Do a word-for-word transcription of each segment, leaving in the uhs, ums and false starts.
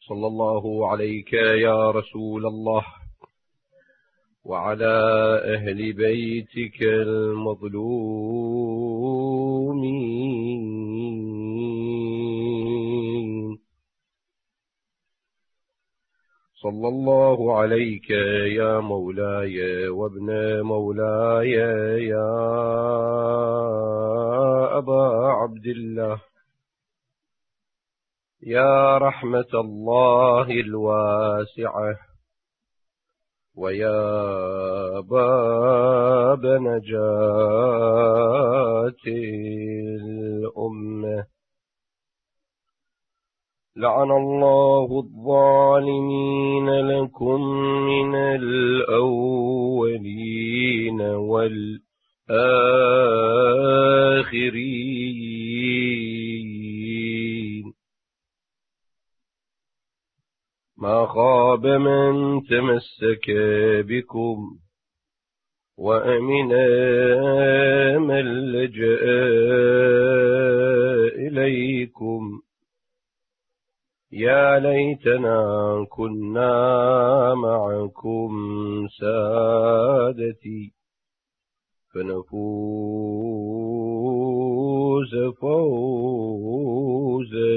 صلى الله عليك يا رسول الله وعلى أهل بيتك المظلومين. صلى الله عليك يا مولاي وابن مولاي يا أبا عبد الله، يا رحمة الله الواسعة ويا باب نجاة الأمة. لعن الله الظالمين لكم من الأولين والآخرين. ما خاب من تمسك بكم وأمن من لجأ إليكم. يا ليتنا كنا معكم سادتي فنفوز فوزا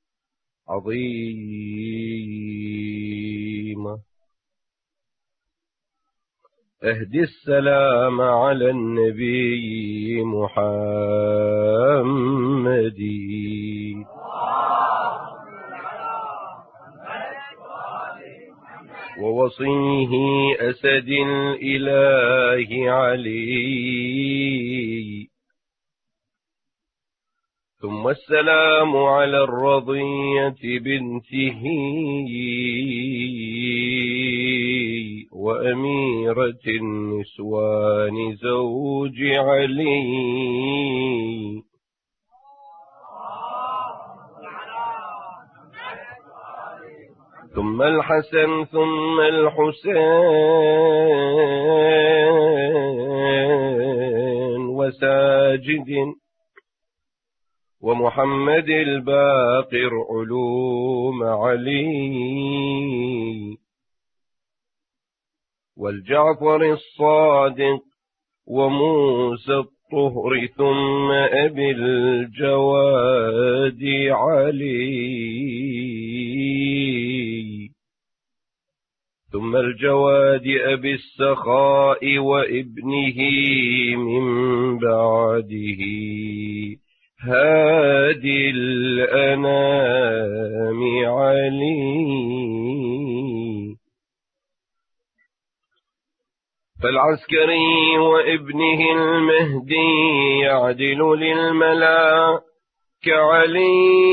عظيما. اهدي السلام على النبي محمد ووصيه أسد الإله علي، ثم السلام على الرضية بنته وأميرة النسوان زوج علي، ثم الحسن ثم الحسين وساجد ومحمد الباقر علوم علي، والجعفر الصادق وموسى الطهر ثم أبي الجواد علي، ثم الجواد أبي السخاء وابنه من بعده هادي الأنام علي. فالعسكري وابنه المهدي يعدل للملا كعلي،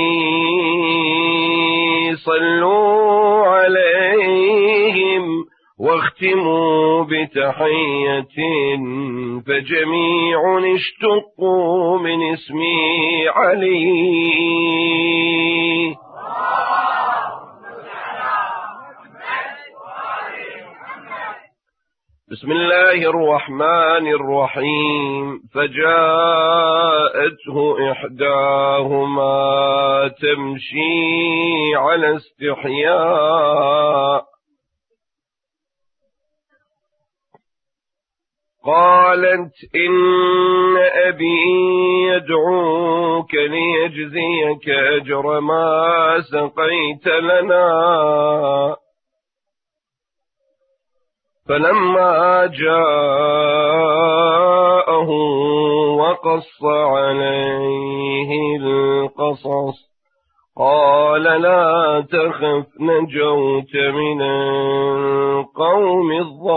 صلوا عليهم واختموا بتحية فجميع اشتقوا من اسمي علي. بسم الله الرحمن الرحيم. فجاءته إحداهما تمشي على استحياء قالت إن أبي يدعوك ليجزيك أجر ما سقيت لنا. فلما جاءه وقص عليه القصص قال لا تخف نجوت من القوم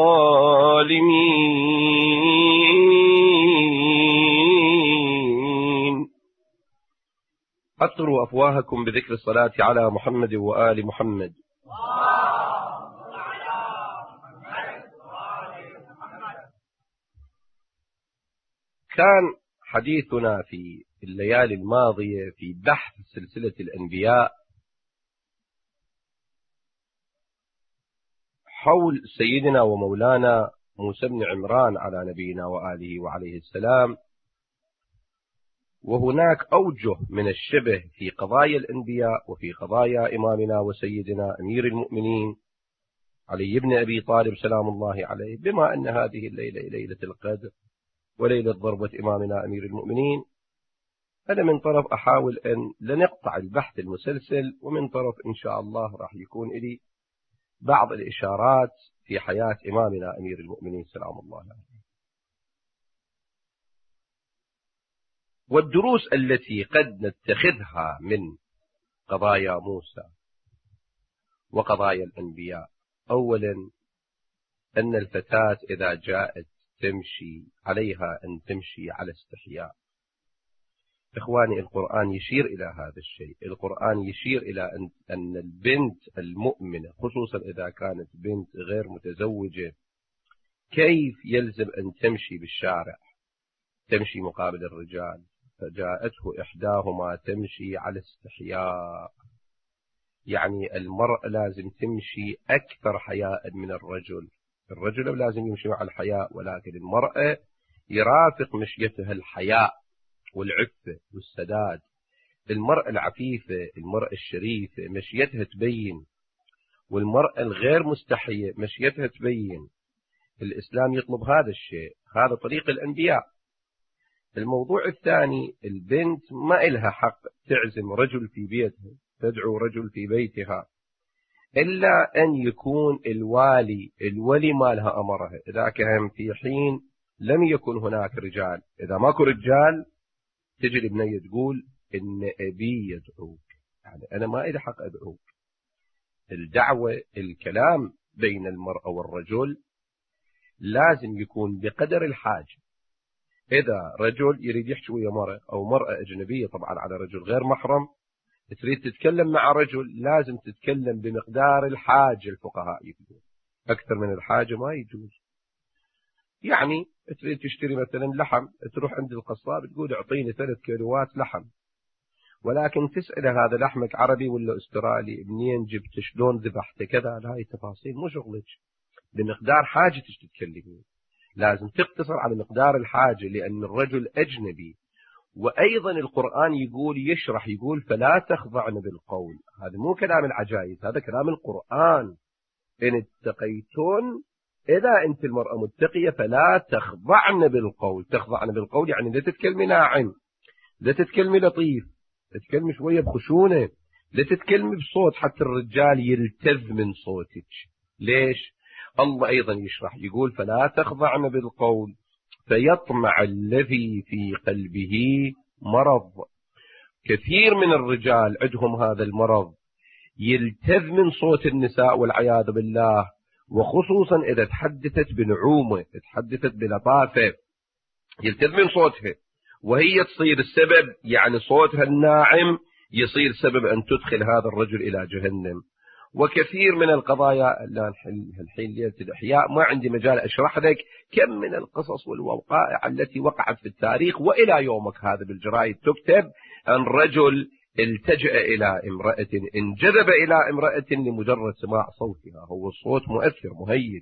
الظالمين. أطروا أفواهكم بذكر الصلاة على محمد وآل محمد. كان حديثنا في الليالي الماضية في بحث سلسلة الأنبياء حول سيدنا ومولانا موسى بن عمران على نبينا وآله وعليه السلام، وهناك أوجه من الشبه في قضايا الأنبياء وفي قضايا إمامنا وسيدنا أمير المؤمنين علي بن أبي طالب سلام الله عليه، بما أن هذه الليلة ليلة القدر وليلة ضربة إمامنا أمير المؤمنين. أنا من طرف أحاول أن لنقطع البحث المسلسل، ومن طرف إن شاء الله راح يكون لي بعض الإشارات في حياة إمامنا أمير المؤمنين سلام الله عليه، والدروس التي قد نتخذها من قضايا موسى وقضايا الأنبياء. أولا، أن الفتاة إذا جاءت تمشي عليها أن تمشي على استحياء. إخواني، القرآن يشير إلى هذا الشيء. القرآن يشير إلى أن, أن البنت المؤمنة، خصوصا إذا كانت بنت غير متزوجة، كيف يلزم أن تمشي بالشارع، تمشي مقابل الرجال. فجاءته إحداهما تمشي على استحياء، يعني المرأة لازم تمشي أكثر حياء من الرجل. الرجل لازم يمشي مع الحياء، ولكن المرأة يرافق مشيتها الحياء والعفة والسداد. المرأة العفيفة، المرأة الشريفة مشيتها تبين، والمرأة الغير مستحية مشيتها تبين. الإسلام يطلب هذا الشيء، هذا طريق الأنبياء. الموضوع الثاني، البنت ما إلها حق تعزم رجل في بيتها، تدعو رجل في بيتها، إلا أن يكون الوالي الولي ما لها أمرها. إذا كان في حين لم يكن هناك رجال، إذا ماكو رجال تجي البنية تقول إن أبي يدعوك، يعني أنا ما إلي حق أدعوك. الدعوة، الكلام بين المرأة والرجل لازم يكون بقدر الحاجة. إذا رجل يريد يحكي ويا مرأة، أو مرأة أجنبية طبعا على رجل غير محرم، تريد تتكلم مع رجل، لازم تتكلم بمقدار الحاجة. الفقهاء يقولون أكثر من الحاجة ما يجوز. يعني تريد تشتري مثلا لحم، تروح عند القصاب تقول اعطيني ثلاث كيلوات لحم، ولكن تسأله هذا لحمك عربي ولا استرالي، منين جبت، شلون ذبحته، كذا. هاي التفاصيل مو شغلك، بمقدار حاجتك تتكلمين. لازم تقتصر على مقدار الحاجة، لأن الرجل أجنبي. وأيضا القرآن يقول، يشرح يقول فلا تخضعن بالقول. هذا مو كلام العجائز، هذا كلام القرآن. إن اتقيتون، إذا أنت المرأة متقية فلا تخضعن بالقول. تخضعن بالقول يعني لا تتكلمي ناعم، لا تتكلمي لطيف، تتكلمي شوية بخشونة، لا تتكلمي بصوت حتى الرجال يلتذ من صوتك. ليش؟ الله أيضا يشرح يقول فلا تخضعن بالقول فيطمع الذي في قلبه مرض. كثير من الرجال عندهم هذا المرض، يلتذ من صوت النساء والعياذ بالله، وخصوصا إذا تحدثت بنعومة، تحدثت بلطافة، يلتذ من صوتها، وهي تصير السبب، يعني صوتها الناعم يصير سبب أن تدخل هذا الرجل إلى جهنم. وكثير من القضايا، لا الحين ليلة الإحياء ما عندي مجال أشرح لك كم من القصص والوقائع التي وقعت في التاريخ، وإلى يومك هذا بالجرائد تكتب عن رجل التجأ إلى امرأة، انجذب إلى امرأة لمجرد سماع صوتها. هو الصوت مؤثر مهيج.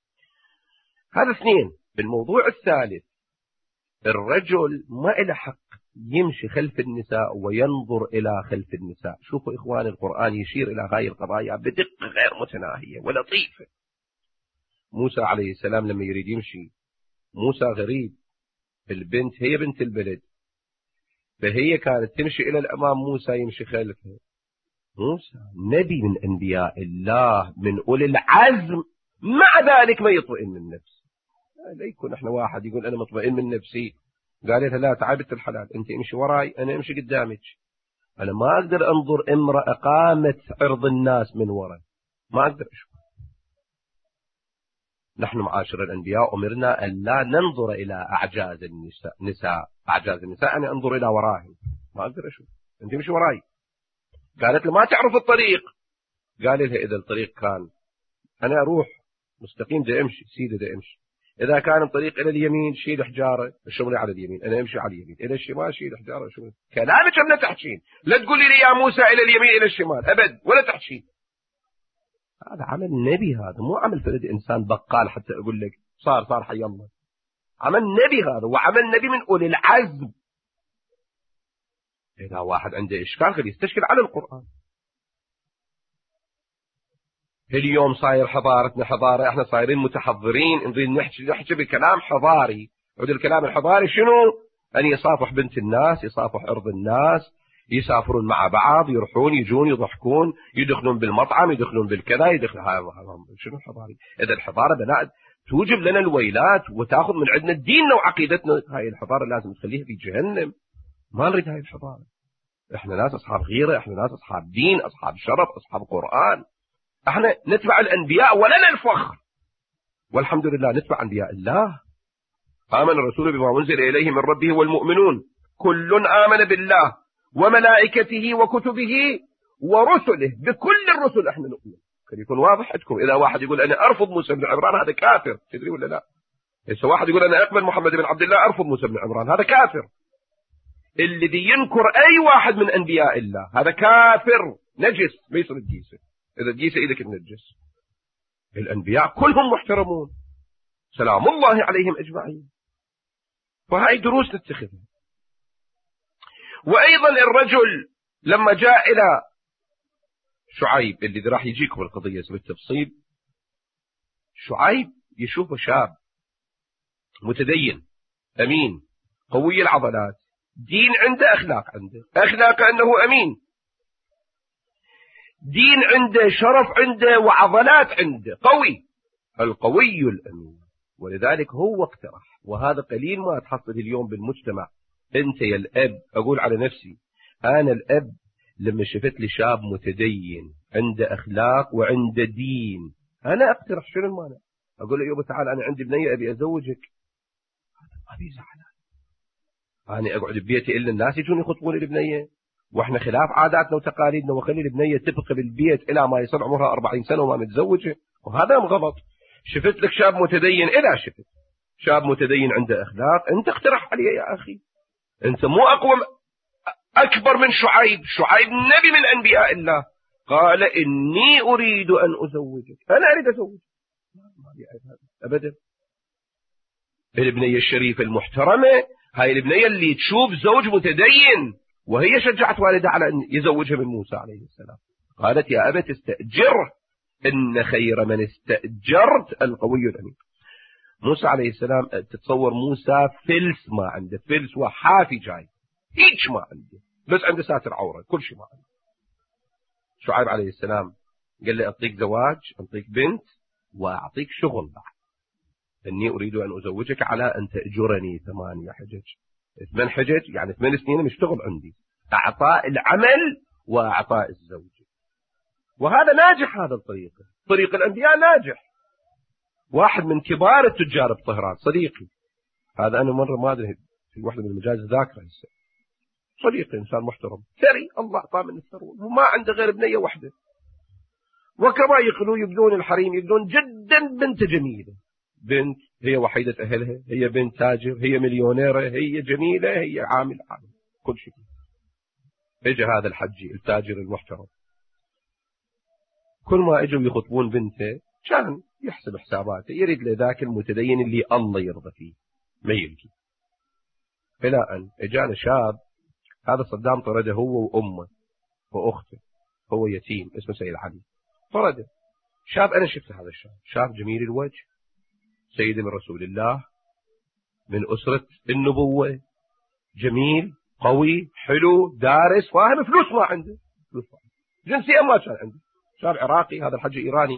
هذا اثنين. بالموضوع الثالث، الرجل ما له حق يمشي خلف النساء وينظر إلى خلف النساء. شوفوا إخوان، القرآن يشير إلى هذه القضايا بدقة غير متناهية ولطيفة. موسى عليه السلام لما يريد يمشي، موسى غريب، البنت هي بنت البلد، فهي كانت تمشي إلى الأمام، موسى يمشي خلفها. موسى نبي من أنبياء الله، من أولي العزم، مع ذلك ما يطمئن من نفسه. لا يكون احنا واحد يقول أنا مطمئن من نفسي، قالت لا تعبت الحلال، أنت امشي وراي، أنا امشي قدامك. أنا ما أقدر أنظر امرأة قامت عرض الناس من وراي، ما أقدر أشوف. نحن معاشر الأنبياء أمرنا أن لا ننظر إلى أعجاز النساء، نساء أعجاز النساء أنا أنظر إلى وراهم، ما أقدر أشوف، أنت امشي وراي. قالت له ما تعرف الطريق، قال لها إذا الطريق كان أنا أروح مستقيم دا أمشي، سيدي دا أمشي. إذا كان الطريق إلى اليمين شيل حجارة، الشغل على اليمين، أنا أمشي على اليمين. إلى الشمال شيل حجارة، الشغل. كلامك لا تحشين، لا تقولي لي يا موسى إلى اليمين إلى الشمال أبد، ولا تحشين. هذا عمل نبي، هذا مو عمل فرد إنسان بقال حتى أقول لك صار صار حي الله. عمل نبي هذا، وعمل نبي من أولي العزم. إذا واحد عنده إشكال خليه يستشكل على القرآن. اليوم صاير حضارتنا حضارة، احنا صايرين متحضرين، نريد نحكي نحكي بكلام حضاري. عود الكلام الحضاري شنو؟ أن يصافح بنت الناس، يصافح أرض الناس، يسافرون مع بعض، يروحون يجون يضحكون، يدخلون بالمطعم، يدخلون بالكذا، يدخلون. شنو الحضاري؟ إذا الحضارة بناء توجب لنا الويلات وتأخذ من عندنا ديننا وعقيدتنا، هاي الحضارة لازم تخليها في جهنم. ما نريد هاي الحضارة. احنا ناس أصحاب غيرة، احنا ناس أصحاب دين، أصحاب شرف، أصحاب قرآن. احنا نتبع الأنبياء ولنا الفخر، والحمد لله نتبع أنبياء الله. آمن الرسول بما أنزل إليه من ربه والمؤمنون كل آمن بالله وملائكته وكتبه ورسله، بكل الرسل احنا نؤمن. كان يكون واضح عندكم. إذا واحد يقول أنا أرفض موسى بن عمران هذا كافر، تدري ولا لا؟ إذا واحد يقول أنا أقبل محمد بن عبد الله أرفض موسى بن عمران هذا كافر. الذي ينكر أي واحد من أنبياء الله هذا كافر نجس، ما يصير الجيسة. إذا الجيسة إيدك تنجس. الأنبياء كلهم محترمون سلام الله عليهم أجمعين. وهي دروس نتخذها. وأيضا الرجل لما جاء إلى شعيب اللي راح يجيكم القضية بالتفصيل، شعيب يشوفه شاب متدين أمين قوي العضلات، دين عنده، أخلاق عنده، أخلاق أنه أمين، دين عنده، شرف عنده، وعضلات عنده، قوي، القوي الأمين. ولذلك هو اقترح، وهذا قليل ما تحصل اليوم بالمجتمع. أنت يا الأب، أقول على نفسي أنا الأب، لما شفت لي شاب متدين عنده أخلاق وعنده دين، أنا أقترح شنو المانع؟ أقول له يابا تعال أنا عندي بنية أبي أزوجك. هذا ما بيزعل. أنا أقعد ببيتي إلا الناس يجون يخطبون البنية، وإحنا خلاف عاداتنا وتقاليدنا، وخلي البنية تبقى بالبيت إلى ما يصل عمرها أربعين سنة وما متزوجة، وهذا غلط. شفت لك شاب متدين، إذا شفت شاب متدين عنده أخلاق أنت اقترح عليه يا أخي. أنت مو أقوى أكبر من شعيب. شعيب نبي من أنبياء الله، قال إني أريد أن أزوجك، أنا أريد أزوجك أبدا. البنية الشريفة المحترمة هاي البنية اللي تشوف زوج متدين، وهي شجعت والدها على أن يزوجها من موسى عليه السلام. قالت يا أبت استأجره إن خير من استأجرت القوي الأمين. موسى عليه السلام تتصور موسى فلس ما عنده، فلس وحافي جاي هيك ما عنده، بس عنده ساتر عورة، كل شيء ما عنده. شعيب عليه السلام قال لي أعطيك زواج، أعطيك بنت، وأعطيك شغل بعد. إني أريد أن أزوجك على أن تأجرني ثمانية حجج. ثمان حجج يعني ثمان سنين مشتغل عندي، أعطاء العمل وأعطاء الزوج. وهذا ناجح، هذا الطريق طريق الأنبياء ناجح. واحد من كبار التجار بطهران صديقي، هذا أنا مرة ما أدري في واحدة من المجالس ذاكرة، صديقي إنسان محترم ثري، الله أعطاه من الثروة، وما عنده غير بنية واحدة، وكما يقولوا يبدون الحريم، يبدون جدا بنت جميلة، بنت هي وحيدة أهلها، هي بنت تاجر، هي مليونيرة، هي جميلة، هي عامل عامل كل شيء. اجى هذا الحجي التاجر المحترم، كل ما اجوا يخطبون بنته كان يحسب حساباته، يريد لذاك المتدين اللي الله يرضى فيه، ما يلقي. إلى أن اجانا شاب، هذا صدام طرده هو وأمه وأخته، هو يتيم اسمه سيد علي، طرده. شاب أنا شفت هذا الشاب، شاب جميل الوجه، سيد من رسول الله، من أسرة النبوة، جميل قوي حلو دارس فاهم، فلوس ما عنده، فلوس ما عنده. جنسية ما كان عنده، شاب عراقي، هذا الحج إيراني.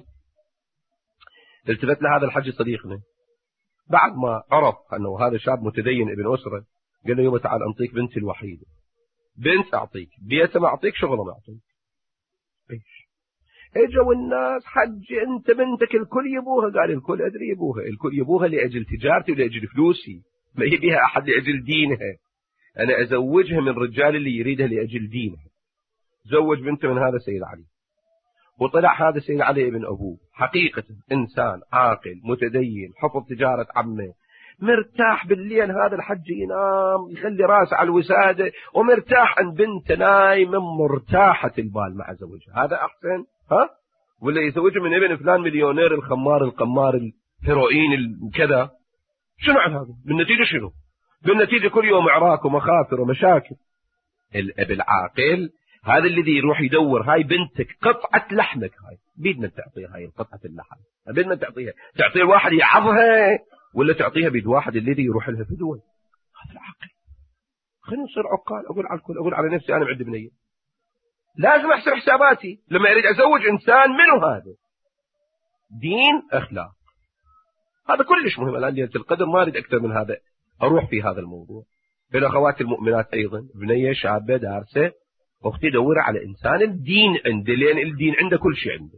التفت لهذا الحج صديقنا بعد ما عرف أنه هذا شاب متدين ابن أسرة، قال له يوم تعال أعطيك بنتي الوحيدة، بنت أعطيك، بيته ما أعطيك، شغله ما أعطيك. إيش اجوا الناس حج انت بنتك الكل يبوها، قال الكل ادري يبوها، الكل يبوها لاجل تجارتي ولاجل فلوسي، ما يبيها احد لاجل دينها، انا ازوجها من رجال اللي يريدها لاجل دينها. زوج بنته من هذا سيد علي، وطلع هذا سيد علي ابن ابوه حقيقة انسان عاقل متدين، حفظ تجارة عمه، مرتاح بالليل هذا الحج ينام يخلي راسه على الوسادة، ومرتاح عند بنته نايمة مرتاحة البال مع زوجها. هذا احسن ها؟ ولا يزوجه من ابن فلان مليونير الخمار القمار الهيروين كذا؟ شنو عن هذا؟ بالنتيجة شنو؟ بالنتيجة كل يوم عراك ومخاطر ومشاكل. الأب العاقل هذا الذي يروح يدور هاي بنتك قطعة لحمك هاي بيد من تعطيها هاي قطعة اللحم بيد من تعطيها تعطي الواحد يعضها ولا تعطيها بيد واحد الذي يروح لها فدوة. هذا العقل. خلينا نصير عقال. أقول على الكل أقول على نفسي أنا معد بنية لازم أحسب حساباتي لما أريد أزوج إنسان منه هذا دين أخلاق. هذا كلش مهم. الآن ليلة القدر ما أريد أكثر من هذا أروح في هذا الموضوع. الأخوات المؤمنات أيضا بنية شابة دارسة أختي دور على إنسان الدين عنده لأن الدين عنده كل شيء عنده.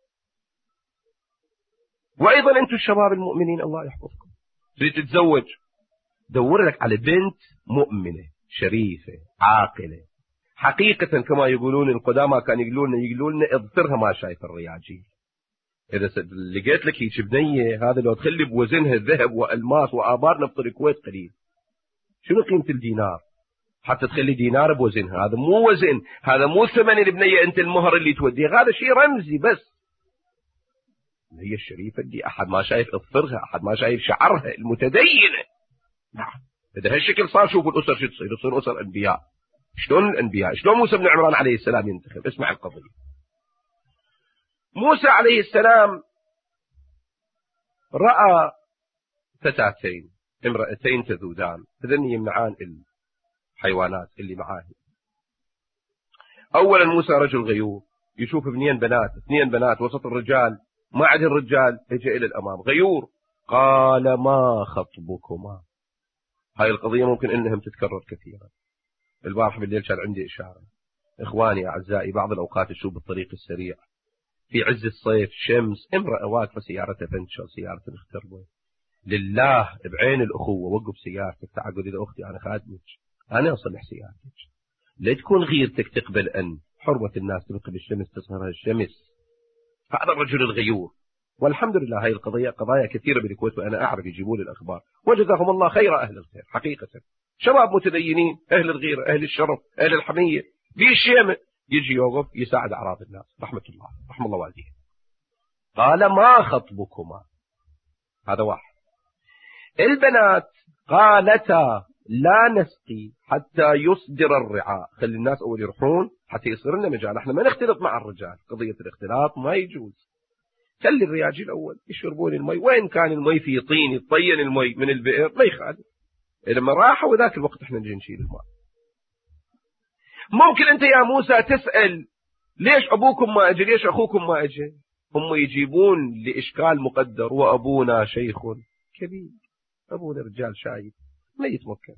وأيضا أنتم الشباب المؤمنين الله يحفظكم تريد تتزوج دور لك على بنت مؤمنة شريفة عاقلة حقيقة كما يقولون القدامى كان يقولون يقولون اضطرها ما شايف الرياجيل. إذا لقيت لك هيك بنية هذا لو تخلي بوزنها الذهب والماس وآبار نفط الكويت قليل. شنو قيمة الدينار حتى تخلي دينار بوزنها؟ هذا مو وزن هذا مو ثمن البنية أنت المهر اللي توديه هذا شيء رمزي بس. هي الشريفة دي أحد ما شايف اضفرها أحد ما شايف شعرها المتدينة. نعم إذا هالشكل صار شوفوا الأسر شو تصير تصير أسر أنبياء. شلون الأنبياء شلون موسى بن عمران عليه السلام ينتخب. اسمع القضية. موسى عليه السلام رأى فتاتين امرأتين تذودان هذن يمنعان الحيوانات اللي معاه. أولا موسى رجل غيور يشوف اثنين بنات اثنين بنات وسط الرجال ما عاد الرجال يجي إلى الأمام غيور. قال ما خطبكما. هاي القضية ممكن إنهم تتكرر كثيرا. البارح بالليل كان عندي إشارة إخواني أعزائي بعض الأوقات تشوف بالطريق السريع في عز الصيف شمس امرأة واقفة سيارتها فنشر سيارتها مختربة لله بعين الأخوة وقف سيارتك تعال قل إذا أختي أنا خادمك أنا أصلح سيارتك لا تكون غيرتك تقبل أن حرمة الناس تبقى بالشمس تصهرها الشمس. هذا الرجل الغيور. والحمد لله هاي القضية قضايا كثيرة بالكويت وأنا أعرف يجيبون الأخبار وجزاهم الله خير أهل الخير حقيقة. شباب متدينين أهل الغيرة أهل الشرف أهل الحمية بالشيمة يجي يوقف يساعد أعراض الناس رحمة الله رحمة الله والديه. قال ما خطبكما. هذا واحد. البنات قالتا لا نسقي حتى يصدر الرعاء. خلي الناس أول يروحون حتى يصير لنا مجال احنا ما نختلط مع الرجال قضية الاختلاط ما يجوز. خلي الرجال الأول يشربون المي وين كان المي في طين يطين المي من البئر ما يخالف. لما راحوا وذاك الوقت احنا نجي نشيل الماء. ممكن انت يا موسى تسأل ليش ابوكم ما اجى ليش اخوكم ما اجى. هم يجيبون لاشكال مقدر وابونا شيخ كبير ابونا رجال شايب ما يتمكن.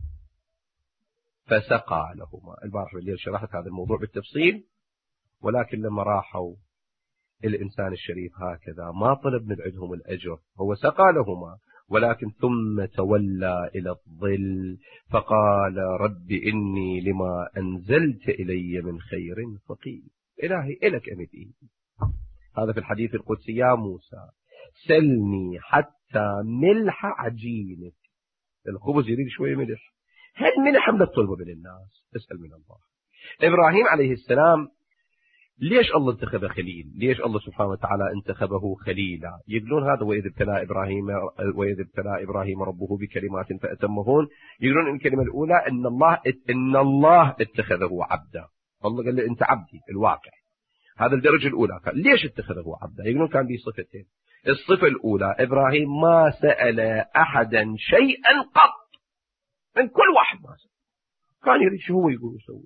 فسقى لهما. البارح بالليل شرحت هذا الموضوع بالتفصيل ولكن لما راحوا الانسان الشريف هكذا ما طلب من عندهم الاجر هو سقى لهما ولكن ثم تولى إلى الظل فقال رب إني لما أنزلت إلي من خير فقير. إلهي إلك أمد إيدي. هذا في الحديث القدسي يا موسى سلني حتى ملح عجينك. الخبز يريد شوية ملح هل ملح أم للطلبة من الناس اسأل من الله. إبراهيم عليه السلام ليش الله انتخبه خليل؟ ليش الله سبحانه وتعالى انتخبه خليلا؟ يقولون هذا وإذ ابتلى إبراهيم وإذ ابتلى إبراهيم ربه بكلمات فأتمهن. يقولون الكلمة الأولى إن الله إن الله اتخذه عبدا. الله قال له أنت عبدي الواقع. هذا الدرجة الأولى. ليش اتخذه عبدا؟ يقولون كان به صفتين. الصفة الأولى إبراهيم ما سأل أحدا شيئا قط من كل واحد ما سأل كان يريد شو هو يقول يسوي.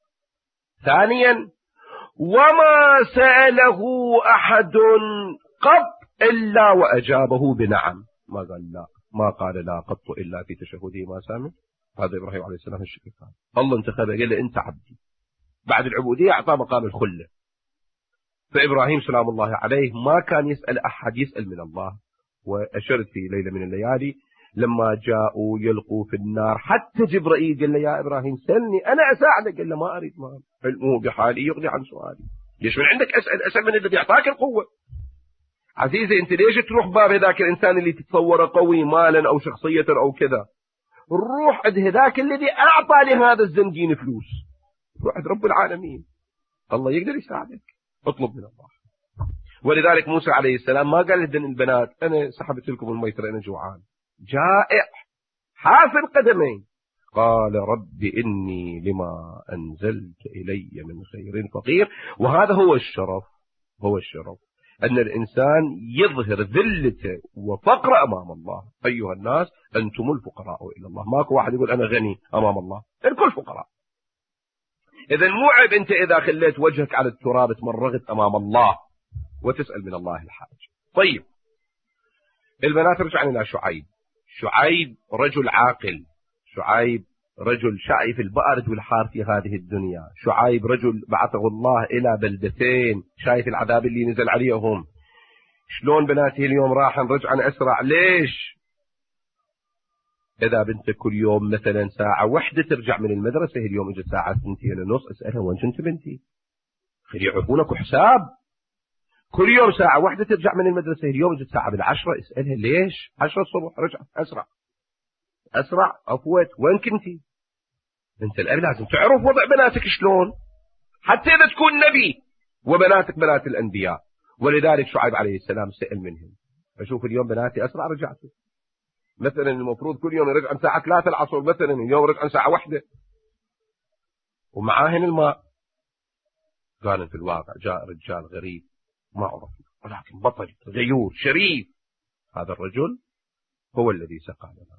ثانيا وما سأله أحد قط إلا وأجابه بنعم. ما قال لا ما قال لا قط إلا في تشهده ما سامع. هذا إبراهيم عليه السلام الشكل كان الله انتخبه قال له أنت عبدي. بعد العبودية أعطاه مقام الخلة. فإبراهيم سلام الله عليه ما كان يسأل أحد يسأل من الله. وأشرت في ليلة من الليالي لما جاءوا يلقوا في النار حتى جبرائيل قال له يا إبراهيم سلني أنا أساعدك. قال له ما أريد ما علمه بحالي يغني عن سؤالي. ليش من عندك أسأل أسأل من الذي يعطاك القوة. عزيزي أنت ليش تروح باب ذاك الإنسان اللي تتصوره قوي مالا أو شخصية أو كذا. روح عند هذاك الذي أعطى لهذا الزنجين فلوس. روح عند رب العالمين الله يقدر يساعدك. اطلب من الله. ولذلك موسى عليه السلام ما قال لدن البنات أنا سحبت لكم الميتر أنا جوعان جائع حافل قدمين. قال رب إني لما أنزلت إلي من خير فقير. وهذا هو الشرف، هو الشرف أن الإنسان يظهر ذلته وفقر أمام الله. أيها الناس أنتم الفقراء إلى الله. ماكو واحد يقول أنا غني أمام الله، الكل فقراء. إذا مو عيب أنت إذا خليت وجهك على التراب تمرغت أمام الله وتسأل من الله الحاج. طيب البنات رجعنا إلى شعيب. شعيب رجل عاقل، شعيب رجل شايف البارد والحار في هذه الدنيا، شعيب رجل بعثه الله إلى بلدتين، شايف العذاب اللي نزل عليهم. شلون بناتي اليوم راح نرجع أسرع؟ ليش؟ إذا بنتك كل يوم مثلا ساعة واحدة ترجع من المدرسة، اليوم اجت ساعة سنتين ونص، اسألها وين كنت بنتي؟ خلي يعطونك حساب. كل يوم ساعة واحدة ترجع من المدرسة، اليوم اجت ساعة بالعشرة، اسألها ليش؟ عشرة الصبح رجعت أسرع أسرع أفوت، وين كنتي؟ أنت الأب لازم تعرف وضع بناتك شلون، حتى إذا تكون نبي وبناتك بنات الأنبياء. ولذلك شعيب عليه السلام سأل منهم، أشوف اليوم بناتي أسرع رجعتوا، مثلا المفروض كل يوم يرجع ساعة ثلاثة العصر، مثلا اليوم رجع ساعة واحدة، ومعاهن الماء. قال في الواقع جاء رجال غريب ما عرفنا، ولكن بطل غيور شريف، هذا الرجل هو الذي سقى لنا.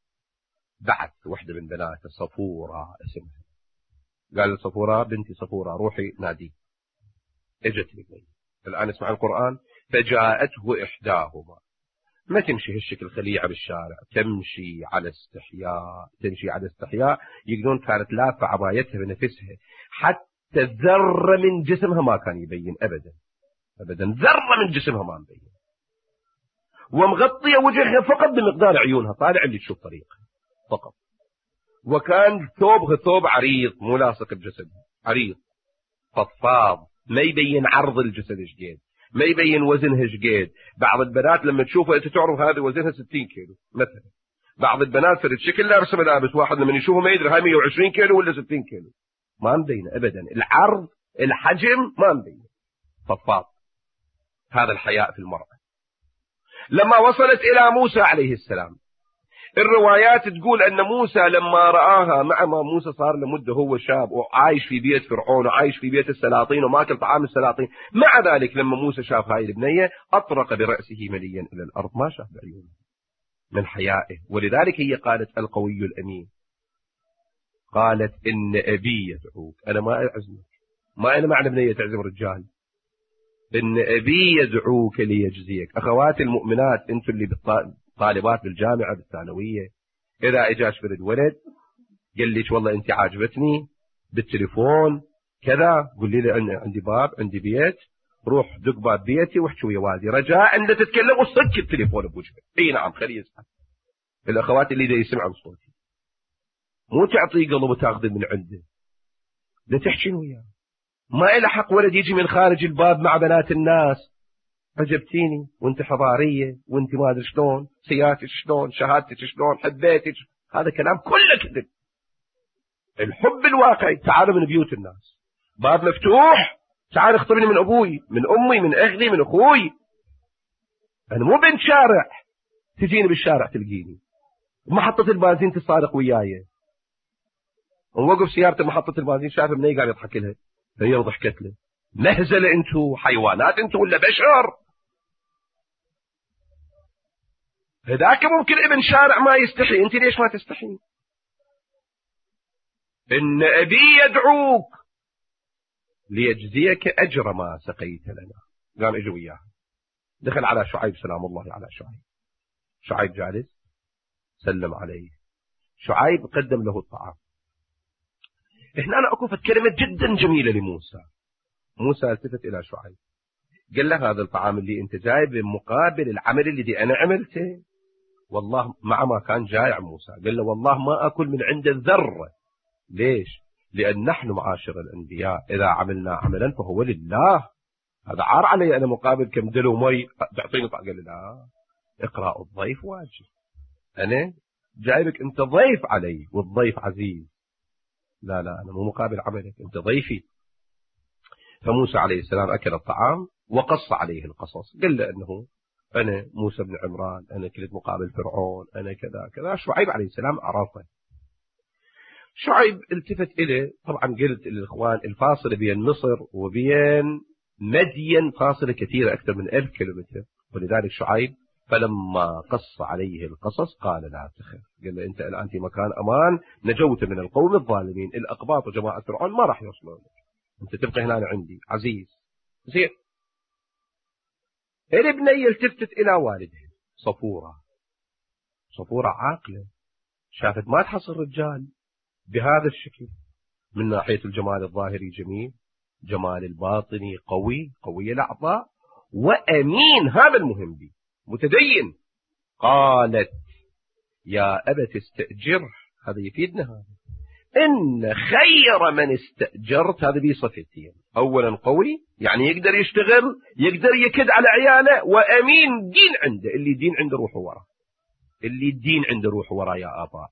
بعث وحدة من بناته صفورة اسمها، قال لصفورة بنتي صفورة روحي نادي. اجت لي الآن اسمع القرآن. فجاءته إحداهما، ما تمشي هالشكل خليعة بالشارع، تمشي على استحياء، تمشي على استحياء. يقولون كانت لافة عبايتها بنفسها، حتى ذرة من جسمها ما كان يبين أبدا أبدا، ذرة من جسمها ما مبين، ومغطية وجهها فقط بمقدار عيونها، طالع اللي تشوف طريقها فقط. وكان ثوبها ثوب عريض مو لاصق بجسدها، عريض فضفاض، ما يبين عرض الجسد شقيد، ما يبين وزنها شقيد. بعض البنات لما تشوفها انت تعرف هذا وزنها ستين كيلو مثلا، بعض البنات فرد شكل لابسه ملابس، واحد لما يشوفه ما يدري هاي مية وعشرين كيلو ولا ستين كيلو، ما مبين ابدا، العرض الحجم ما مبين، فضفاض. هذا الحياء في المرأة. لما وصلت إلى موسى عليه السلام، الروايات تقول أن موسى لما رآها، مع ما موسى صار لمدة هو شاب وعايش في بيت فرعون وعايش في بيت السلاطين وماكل طعام السلاطين، مع ذلك لما موسى شاف هاي البنية أطرق برأسه مليا إلى الأرض، ما شاف بعيونه من حيائه. ولذلك هي قالت القوي الأمين، قالت إن أبي يدعوك. أنا ما أعزمك، ما أنا معنى بنية تعزم رجال، إن أبي يدعوك ليجزيك. أخواتي المؤمنات أنتم اللي طالبات بالجامعة بالثانوية، إذا إجاش برد ولد قال ليش والله أنت عاجبتني بالتليفون كذا، قل لي عندي باب عندي بيت، روح دق باب بيتي واحكي ويا والدي، رجاء أن لا تتكلم وصك التليفون بوجهك. اي نعم خليه يسمع. الأخوات اللي دا يسمعوا صوتي، مو تعطيه قلب وتاخذ من عنده، لا تحكي وياه. ما إله حق ولد يجي من خارج الباب مع بنات الناس، عجبتيني وانت حضارية وانت ما ادري شلون، سيارتك شلون، شهادتك شلون، حبيتك، هذا كلام كله كذب. الحب الواقعي تعالوا من بيوت الناس، باب مفتوح، تعال اخطبني من ابوي من امي من اهلي من اخوي. انا مو بنت شارع تجيني بالشارع تلقيني محطة البنزين تصارخ وياي، ووقف سيارته محطة البنزين شاف مني قاعد يضحك لها، هي ضحكت له. مهزلة انتو، حيوانات انتو ولا بشر؟ هذاك ممكن ابن شارع ما يستحي، انت ليش ما تستحي؟ ان ابي يدعوك ليجزيك اجر ما سقيت لنا. قام اجوا وياه، دخل على شعيب سلام الله على شعيب. شعيب جالس سلم عليه، شعيب قدم له الطعام. هنا انا اكو كلمة جدا جميلة لموسى. موسى التفت الى شعيب قال له هذا الطعام اللي انت جايب مقابل العمل اللي انا عملته. والله مع ما كان جائع موسى قال له والله ما اكل من عند الذرة. ليش؟ لان نحن معاشر الانبياء اذا عملنا عملا فهو لله، هذا عار علي انا مقابل كم دلو مي تعطيني. قال له لا، اقراء الضيف واجب، انا جايبك انت ضيف علي والضيف عزيز، لا لا انا مو مقابل عملك، انت ضيفي. فموسى عليه السلام أكل الطعام وقص عليه القصص، قال له أنه أنا موسى بن عمران، أنا كنت مقابل فرعون، أنا كذا كذا. شعيب عليه السلام عرفه. شعيب التفت إليه. طبعا قلت للإخوان الفاصلة بين مصر وبين مدين فاصلة كثيرة أكثر من ألف كيلومتر، ولذلك شعيب فلما قص عليه القصص قال لا تخف، قال له أنت الآن في مكان أمان، نجوت من القوم الظالمين، الأقباط وجماعة فرعون ما راح يوصلون لك، أنت تبقى هنا عندي عزيز. زين. الابنية التفتت إلى والده صفورة. صفورة عاقلة، شافت ما تحصل رجال بهذا الشكل، من ناحية الجمال الظاهري جميل، جمال الباطني قوي، قوي الأعضاء، وأمين، هذا المهم بي، متدين. قالت يا أبت استأجره، هذا يفيدنا، هذا إن خير من استأجرت، هذا بيه صفتين، أولا قوي يعني يقدر يشتغل، يقدر يكد على عياله، وأمين دين عنده، اللي دين عنده روح ورا، اللي الدين عنده روح ورا يا آباء.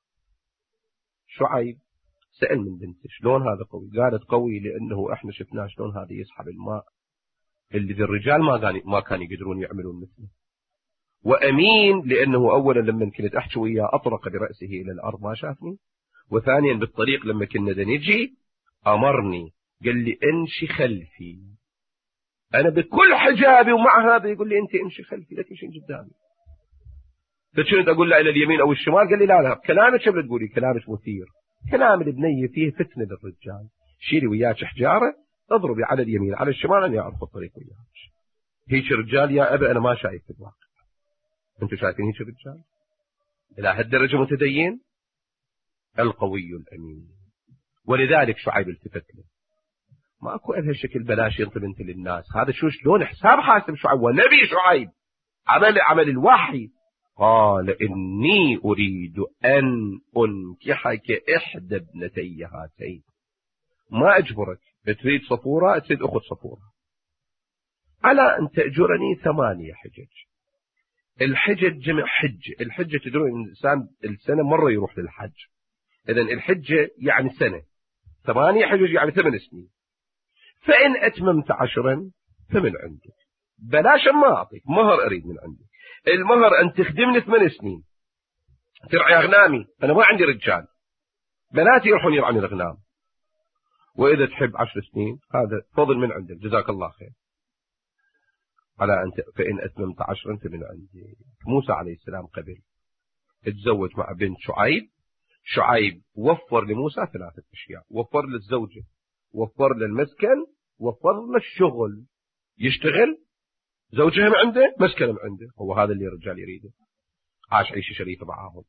شعيب سأل من بنته شلون هذا قوي؟ قالت قوي لأنه احنا شفناه شلون هذا يسحب الماء اللي ذي الرجال ما كان ما كانوا يقدرون يعملون مثله. وأمين لأنه أولا لما كنت أحكي وياه أطرق برأسه إلى الأرض ما شافني، وثانيا بالطريق لما كنا نجي أمرني قال لي امشي خلفي، أنا بكل حجابي ومع هذا يقول لي أنت امشي خلفي لا تمشي قدامي. فكنت أقول له إلى اليمين أو الشمال، قال لي لا لا كلامك شو بتقولي؟ كلامك مثير، كلام البنية فيه فتنة للرجال، شيلي وياك حجارة اضربي على اليمين على الشمال أنا أعرف الطريق وياك. هيك رجال يا أبا أنا ما شايف في الواقع، أنتوا شايفين هيك رجال؟ إلى هالدرجة متدين القوي الأمين. ولذلك شعيب التفت له، ما أكو بهالشكل بلاش ينطب انت للناس، هذا شو شلون حساب حاسب شعيب ونبي شعيب عمل عمل الوحي. قال إني أريد أن أنكحك إحدى ابنتي هاتين، ما أجبرك، تريد صفورة تريد أخت صفورة، على أن تأجرني ثمانية حجج. الحجج جمع حج، الحجة تدرون الإنسان السنة مرة يروح للحج، إذن الحجة يعني سنة، ثمانية حجج يعني ثمان سنين. فإن أتممت عشرا فمن عندك، بلاش ما أعطيك مهر، أريد من عندك المهر أن تخدمني ثمان سنين ترعي أغنامي، أنا ما عندي رجال، بناتي يروحون يرعون الأغنام، وإذا تحب عشر سنين هذا فضل من عندك جزاك الله خير، على أن فإن أتممت عشرا فمن عندي. موسى عليه السلام قبل، اتزوج مع بنت شعيب. شعيب وفر لموسى ثلاثة أشياء، وفر للزوجة، وفر للمسكن، وفر للشغل، يشتغل، زوجها عنده، مسكن عنده، هو هذا اللي الرجال يريده. عاش عيشة شريفة معاهم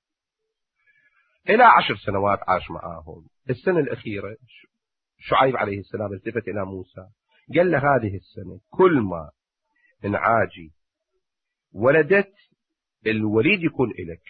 إلى عشر سنوات عاش معاهم. السنة الأخيرة شعيب عليه السلام التفت إلى موسى قال له هذه السنة كل ما انعاجي ولدت الوليد يكون إلك،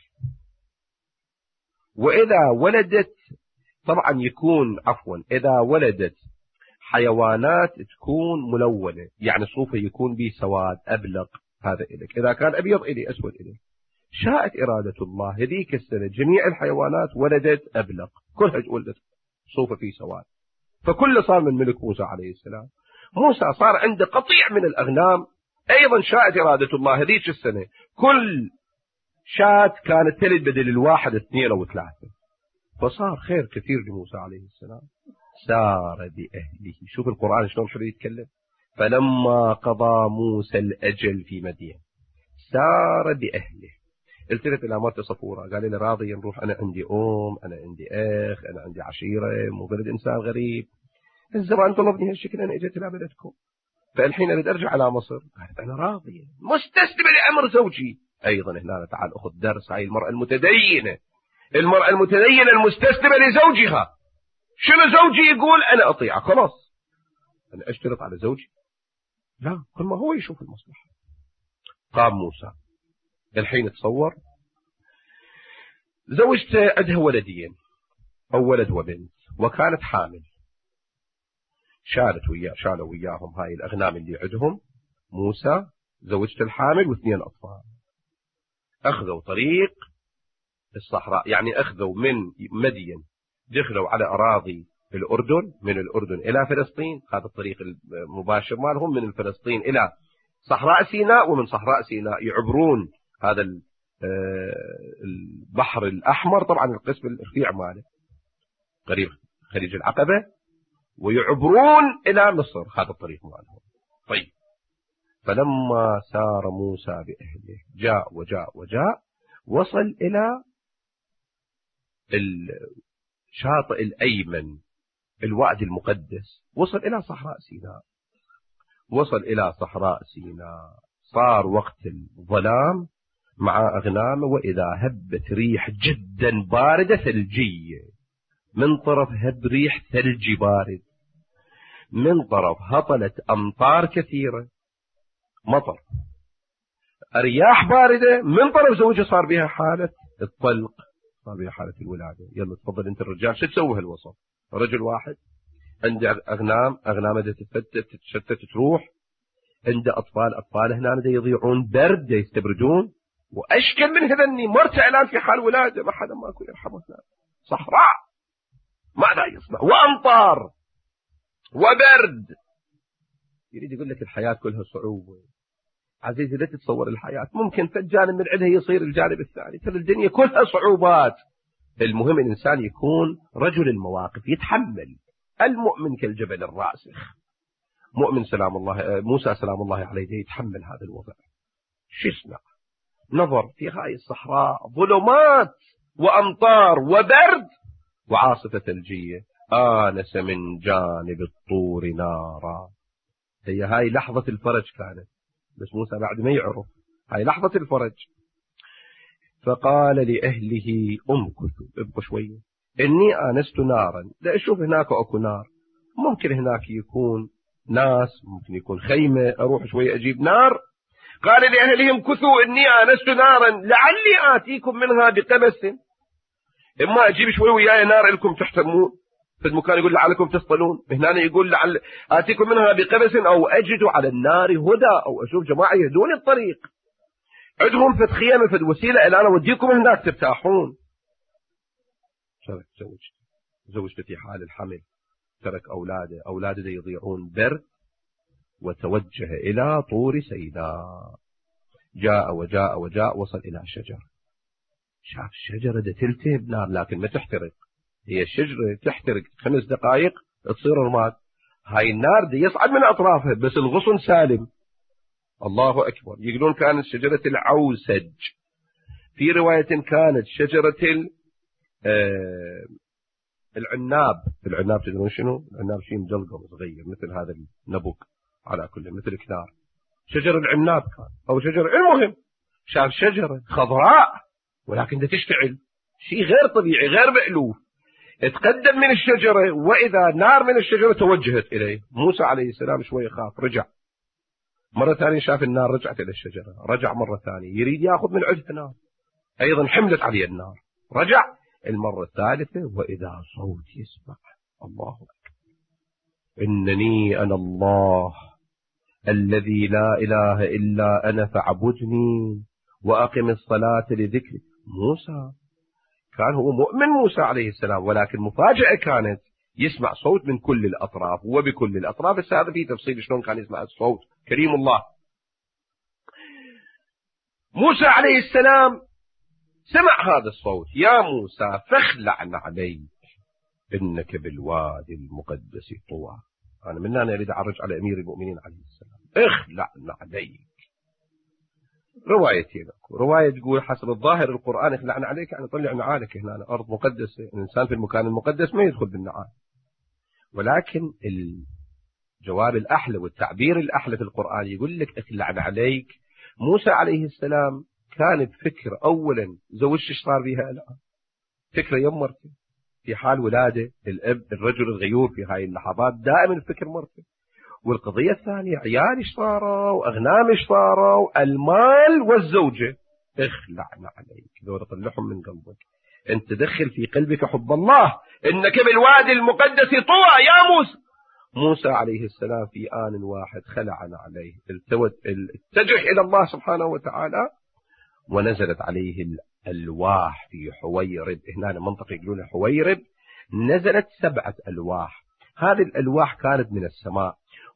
وإذا ولدت طبعا يكون عفوا إذا ولدت حيوانات تكون ملونة، يعني صوفه يكون به سواد أبلق، هذا إلك، إذا كان أبيض إلي أسود إلي. شاءت إرادة الله هذيك السنة جميع الحيوانات ولدت أبلق، كلها ولدت صوفه فيه سواد، فكل صار من ملك موسى عليه السلام. موسى صار عنده قطيع من الأغنام، أيضا شاءت إرادة الله هذيك السنة كل شاة كانت تلد بدل الواحد اثنين أو ثلاثة، فصار خير كثير لموسى عليه السلام. سار بأهله، شوف القرآن شلون حلو يتكلم، فلما قضى موسى الأجل في مدين سار بأهله. التفت إلى مرته صفورة قال لي راضي نروح، أنا عندي أم، أنا عندي أخ، أنا عندي عشيرة، مو بلد إنسان غريب، الزمان طلبني هالشكل أنا إجيت إلى بلدكم، فالحين أريد أرجع على مصر. قالت أنا راضية مستسلمة لأمر زوجي. أيضا هنا تعال أخذ درس، هاي المرأة المتدينة، المرأة المتدينة المستسلمة لزوجها، شنو زوجي يقول أنا أطيعه، خلاص أنا أشترط على زوجي؟ لا، كل ما هو يشوف المصلحة. قام موسى الحين تصور زوجته عندها ولدين، أو ولد وبنت، وكانت حامل، شالت وياه شالوا وياهم هاي الأغنام اللي عندهم موسى زوجته الحامل واثنين أطفال، أخذوا طريق الصحراء، يعني أخذوا من مدين دخلوا على أراضي الأردن، من الأردن إلى فلسطين، هذا الطريق المباشر مالهم، من فلسطين إلى صحراء سيناء، ومن صحراء سيناء يعبرون هذا البحر الأحمر، طبعا القسم الرفيع ماله، قريب خليج العقبة ويعبرون إلى مصر، هذا الطريق مالهم. طيب، فلما سار موسى بأهله جاء وجاء وجاء وصل إلى الشاطئ الأيمن الوادي المقدس، وصل إلى صحراء سيناء. وصل إلى صحراء سيناء، صار وقت الظلام مع أغنامه، وإذا هبت ريح جدا باردة ثلجية، من طرف هب ريح ثلجي بارد، من طرف هطلت أمطار كثيرة مطر، رياح باردة، من طرف زوجه صار بها حالة الطلق، صار بها حالة الولادة. يلا تفضل أنت الرجال شو تسوي هالوسط؟ رجل واحد عنده أغنام، أغنامه دا تتفتت تتشتت تروح، عنده أطفال، أطفال هنا دا يضيعون برد، دا يستبردون، وأشكل من هذني مرتع الآن في حال ولادة، ما حدا ماكو يرحمه هنا، صحراء ماذا يصنع، وأمطار وبرد. يريد يقول لك الحياة كلها صعوبة. عزيزي لا تتصور الحياة، ممكن في الجانب من عندها يصير الجانب الثاني، ترى الدنيا كلها صعوبات. المهم الإنسان يكون رجل المواقف، يتحمل. المؤمن كالجبل الراسخ. مؤمن سلام الله موسى سلام الله عليه يتحمل هذا الوضع. شو يصنع؟ نظر في هاي الصحراء ظلمات وأمطار وبرد وعاصفة ثلجية، آنس من جانب الطور نارا. هي هاي لحظة الفرج كانت، بس موسى بعد ما يعرف هاي لحظة الفرج. فقال لأهله امكثوا، ابقوا شوية، إني آنست نارا، لا أشوف هناك أكو نار، ممكن هناك يكون ناس، ممكن يكون خيمة، أروح شوية أجيب نار. قال لأهلهم امكثوا إني آنست نارا لعلي آتيكم منها بقبس، إما أجيب شوية وياي نار لكم تحترمون، في المكان يقول لعلكم تصطلون، هنا يقول لعل آتيكم منها بقبس أو أجد على النار هدى، أو أشوف جماعة يهدون الطريق، عندهم فد خيمة فد وسيلة الآن أوديكم هناك ترتاحون. ترك زوجته، زوجته في حال الحمل، ترك أولاده، أولاده يضيعون برد، وتوجه إلى طور سيناء. جاء وجاء وجاء وصل إلى شجرة، شاف الشجرة ده تلتهب نار لكن ما تحترق، هي الشجرة تحترق خمس دقائق تصير رماد، هاي النار دي يصعد من أطرافها بس الغصن سالم. الله أكبر. يقولون كانت شجرة العوسج، في رواية كانت شجرة آه العناب. العناب تدرون شنو؟ العناب شيء مجلقم صغير مثل هذا النبق، على كل مثل كنار، شجر العناب كان أو شجر، المهم شاف شجرة خضراء ولكن ده تشتعل، شيء غير طبيعي غير مألوف. اتقدم من الشجرة، وإذا نار من الشجرة توجهت إليه. موسى عليه السلام شوي خاف، رجع مرة ثانية، شاف النار رجعت إلى الشجرة، رجع مرة ثانية يريد يأخذ من عجة نار، أيضا حملت عليه النار، رجع المرة الثالثة، وإذا صوت يسمع، الله أكبر، إنني أنا الله الذي لا إله إلا أنا فاعبدني وأقم الصلاة لذكري. موسى كان هو مؤمن موسى عليه السلام، ولكن مفاجأة كانت يسمع صوت من كل الأطراف وبكل الأطراف. بس هذا فيه تفصيل شلون كان يسمع الصوت، كريم الله. موسى عليه السلام سمع هذا الصوت، يا موسى فاخلع عليك إنك بالوادي المقدس طوى. أنا من هنا أريد أعرج على أمير المؤمنين عليه السلام، اخلع عليك. روايتين، رواية تقول حسب الظاهر القرآن اخلعنا عليك يعني طلع نعالك، هنا أرض مقدسة، الإنسان في المكان المقدس ما يدخل بالنعال. ولكن الجواب الأحلى والتعبير الأحلى في القرآن يقول لك اخلعنا عليك. موسى عليه السلام كانت فكرة أولا زوجش صار بها الآن، فكرة يمرته في حال ولادة الأب الرجل الغيور في هاي اللحظات دائما الفكر مرته. والقضية الثانية عيال ايش صاروا وأغنام ايش صاروا، المال والزوجة. اخلعنا عليك، دور طلعهم من قلبك، انت دخل في قلبك حب الله، انك بالوادي المقدس طوى يا موسى. موسى عليه السلام في آن واحد خلعنا عليه، اتجه إلى الله سبحانه وتعالى، ونزلت عليه الألواح في حويرب. هنا منطقة يقولون حويرب، نزلت سبعة ألواح. هذه الألواح كانت من السماء،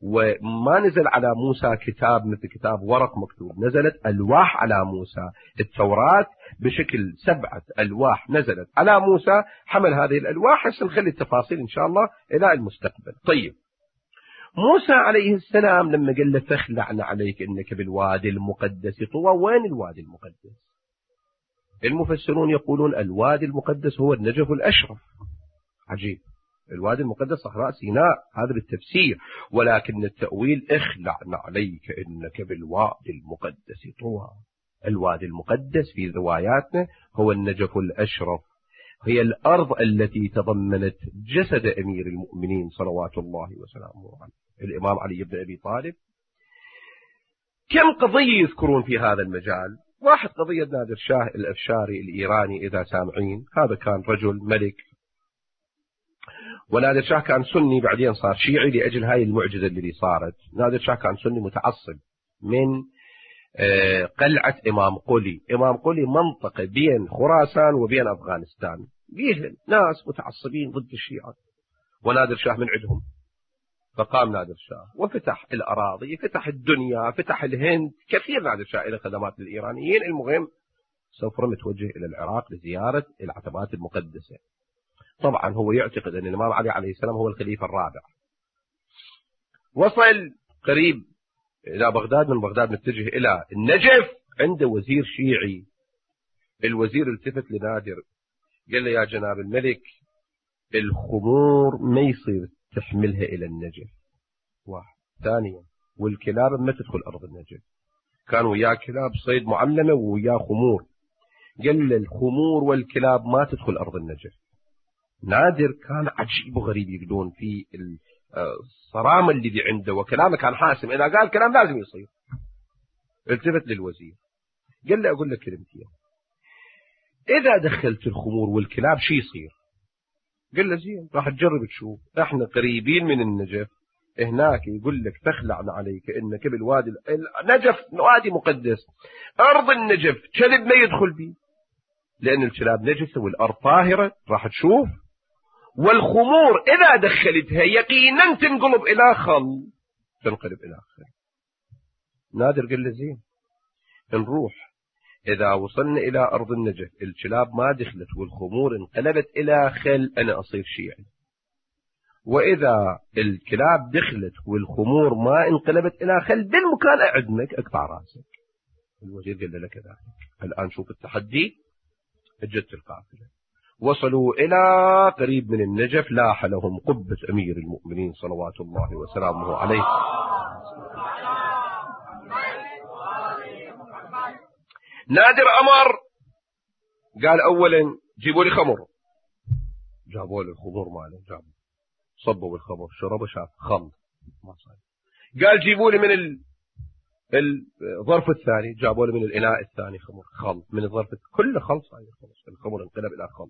وما نزل على موسى كتاب مثل كتاب ورق مكتوب، نزلت ألواح على موسى. التوراة بشكل سبعة ألواح نزلت على موسى، حمل هذه الألواح. هسه نخلي التفاصيل إن شاء الله إلى المستقبل. طيب، موسى عليه السلام لما قال له فاخلعنا عليك إنك بالوادي المقدس طوى، وين الوادي المقدس؟ المفسرون يقولون الوادي المقدس هو النجف الأشرف. عجيب، الوادي المقدس صحراء سيناء، هذا بالتفسير. ولكن التأويل اخلعنا عليك إنك بالوادي المقدس طوى. الوادي المقدس في رواياتنا هو النجف الأشرف، هي الأرض التي تضمنت جسد أمير المؤمنين صلوات الله وسلامه عليه الإمام علي بن أبي طالب. كم قضية يذكرون في هذا المجال. واحد قضية نادر شاه الأفشاري الإيراني، إذا سامعين، هذا كان رجل ملك، ونادر شاه كان سني بعدين صار شيعي لأجل هاي المعجزة اللي صارت. نادر شاه كان سني متعصب من قلعة إمام قولي. إمام قولي منطقة بين خراسان وبين أفغانستان، بيه ناس متعصبين ضد الشيعة، ونادر شاه من عندهم. فقام نادر شاه وفتح الأراضي، فتح الدنيا، فتح الهند، كثير. نادر شاه إلى خدمات للإيرانيين. المهم سفر متوجه إلى العراق لزيارة العتبات المقدسة. طبعا هو يعتقد أن الإمام علي عليه السلام هو الخليفة الرابع. وصل قريب إلى بغداد، من بغداد متجه إلى النجف، عنده وزير شيعي. الوزير التفت لنادر قال له يا جناب الملك، الخمور ما يصير تحملها إلى النجف. واحد. ثانيا، والكلاب ما تدخل أرض النجف. كان وياه كلاب صيد معلمة وياه خمور. قال له الخمور والكلاب ما تدخل أرض النجف. نادر كان عجيب وغريب، يقولون في الصرامة اللي عنده، وكلامه كان حاسم، إذا قال كلام لازم يصير. التفت للوزير قال له أقول لك كلمتين، إذا دخلت الخمور والكلاب شي يصير؟ قال له زين، راح تجرب تشوف، احنا قريبين من النجف، هناك يقول لك تخلعنا عليك انك بالوادي النجف وادي مقدس، ارض النجف كلب ما يدخل بيه لان الكلاب نجسه والارض طاهره، راح تشوف. والخمور اذا دخلتها يقينا تنقلب الى خل، تنقلب الى خل. نادر قال له زين نروح، إذا وصلنا إلى أرض النجف الكلاب ما دخلت والخمور انقلبت إلى خل، أنا أصير شيعي. وإذا الكلاب دخلت والخمور ما انقلبت إلى خل بالمكان أعدمك أقطع رأسك. الوزير قال له كذلك. الآن شوف التحدي. اجت القافلة، وصلوا إلى قريب من النجف، لاح لهم قبة أمير المؤمنين صلوات الله وسلامه عليه. نادر أمر قال أولا جيبوا لي خمر. جابوا له الخمور ماله، جابوا صبوا الخمر، شربوا، شاف خل ما صار. قال جيبوا لي من ال... الظرف الثاني، جابوا له من الإناء الثاني خمر، خل من الظرف كله خل صاير، خلص الخمر انقلب إلى خل.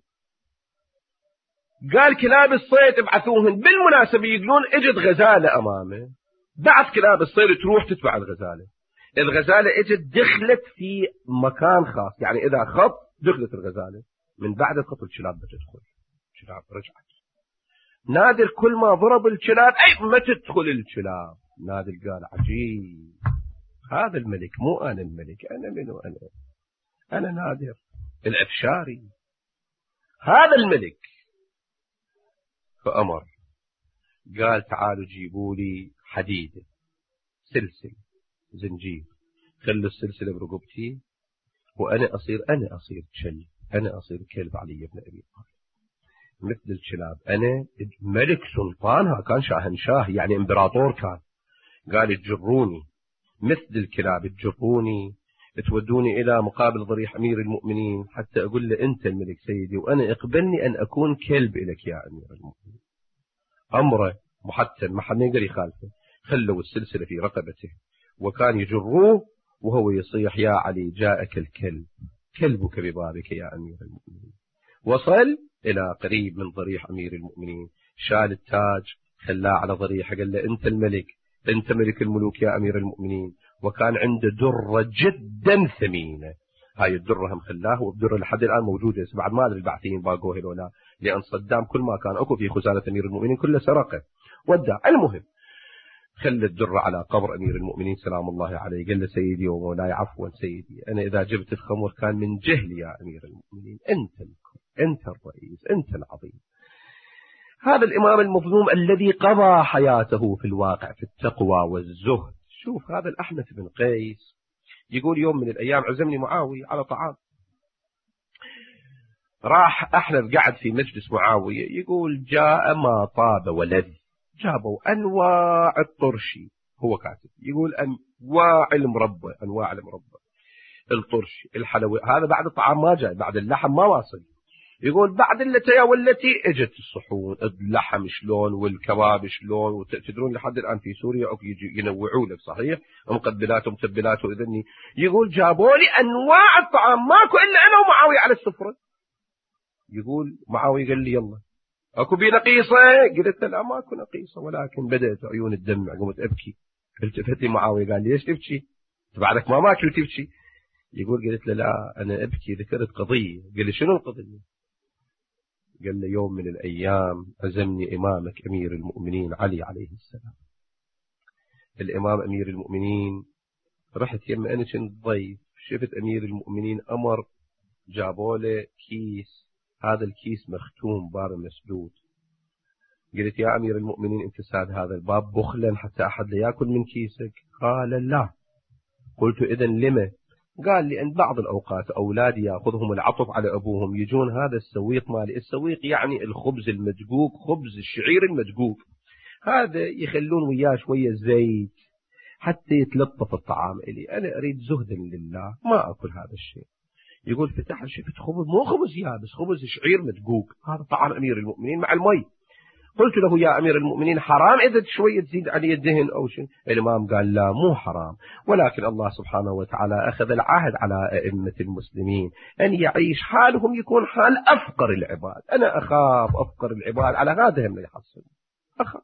قال كلاب الصيد ابعثوهن. بالمناسبة يقولون اجت غزالة أمامه، بعث كلاب الصيد تروح تتبع الغزالة. الغزالة اجت دخلت في مكان خاص، يعني إذا خط دخلت الغزالة، من بعد الخط الكلاب بتدخل. الكلاب رجعت. نادر كل ما ضرب الكلاب أي ما تدخل الكلاب. نادر قال عجيب، هذا الملك مو أنا الملك، أنا منو أنا؟ أنا نادر الأفشاري، هذا الملك. فأمر قال تعالوا جيبوا لي حديدة، سلسل، زنجير، خلوا السلسلة برقبتي وأنا أصير أنا أصير كلب، أنا أصير كلب علي بن أبي طالب مثل الكلاب. أنا ملك سلطانها، كان شاهنشاه يعني إمبراطور كان. قال تجروني مثل الكلاب، تجروني تودوني إلى مقابل ضريح أمير المؤمنين حتى أقول له أنت الملك سيدي، وأنا اقبلني أن أكون كلب لك يا أمير المؤمنين. أمره محتم، ما حد يقدر يخالفه. خلوا السلسلة في رقبته وكان يجروه وهو يصيح يا علي جاءك الكلب، كلبك ببابك يا أمير المؤمنين. وصل إلى قريب من ضريح أمير المؤمنين، شال التاج خلاه على ضريحه، قال له أنت الملك، أنت ملك الملوك يا أمير المؤمنين. وكان عنده درة جدا ثمينة، هاي الدرة هم خلاه، والدرة لحد الآن موجودة، بعد ما أدري البعثيين باقوه ولا، لأن صدام كل ما كان أكو في خزانة أمير المؤمنين كله سرقه ودع. المهم خلى الدرة على قبر أمير المؤمنين سلام الله عليه. قال له سيدي ومولاي عفوا سيدي، أنا إذا جبت الخمر كان من جهلي يا أمير المؤمنين، أنت الكل، أنت الرئيس، أنت العظيم. هذا الإمام المظلوم الذي قضى حياته في الواقع في التقوى والزهد. شوف هذا الأحنف بن قيس يقول يوم من الأيام عزمني معاوية على طعام. راح أحنف قعد في مجلس معاوية، يقول جاء ما طاب ولد، جابوا أنواع الطرشي، هو كاتب يقول أنواع المربى، أنواع المربى، الطرشي، الحلوى، هذا بعد الطعام ما جاء، بعد اللحم ما واصل. يقول بعد اللتيا والتي اجت الصحون، اللحم شلون والكباب شلون، وتدرون لحد الآن في سوريا ينوعوا لك صحيح، مقبلات ومتبلات وإذني. يقول جابوا لي أنواع الطعام، ماكو إلا أنا ومعاوية على السفرة. يقول معاوية قال لي يلا اكو بي نقيصة، قلت لا ماكو نقيصة، ولكن بدأت عيون الدمع، قمت ابكي. التفت لي معاوية قال لي ليش تبكي؟ بعدك ما ماكل تبكي؟ يقول قلت له لا انا ابكي، ذكرت قضية. قال لي شنو القضية؟ قال لي يوم من الايام عزمني امامك امير المؤمنين علي عليه السلام. الامام امير المؤمنين، رحت يم انا كنت ضيف، شفت امير المؤمنين امر جابوا له كيس، هذا الكيس مختوم بار مسدود. قلت يا أمير المؤمنين أنت ساد هذا الباب بخلا حتى أحد لا يأكل من كيسك؟ قال لا. قلت إذن لما؟ قال لي أن بعض الأوقات أولادي يأخذهم العطف على أبوهم، يجون هذا السويق مالي، السويق يعني الخبز المدقوق، خبز الشعير المدقوق، هذا يخلون وياه شوية زيت حتى يتلطف الطعام إلي، أنا أريد زهدا لله ما أكل هذا الشيء. يقول فتح شفت خبز، مو خبز يابس، خبز شعير مدقوق، هذا طعام أمير المؤمنين مع المي. قلت له يا أمير المؤمنين حرام إذا شوية تزيد عليه الدهن أو شيء؟ الإمام قال لا مو حرام، ولكن الله سبحانه وتعالى أخذ العهد على أئمة المسلمين أن يعيش حالهم يكون حال أفقر العباد. أنا أخاف أفقر العباد على هذا هم يحصل، أخاف.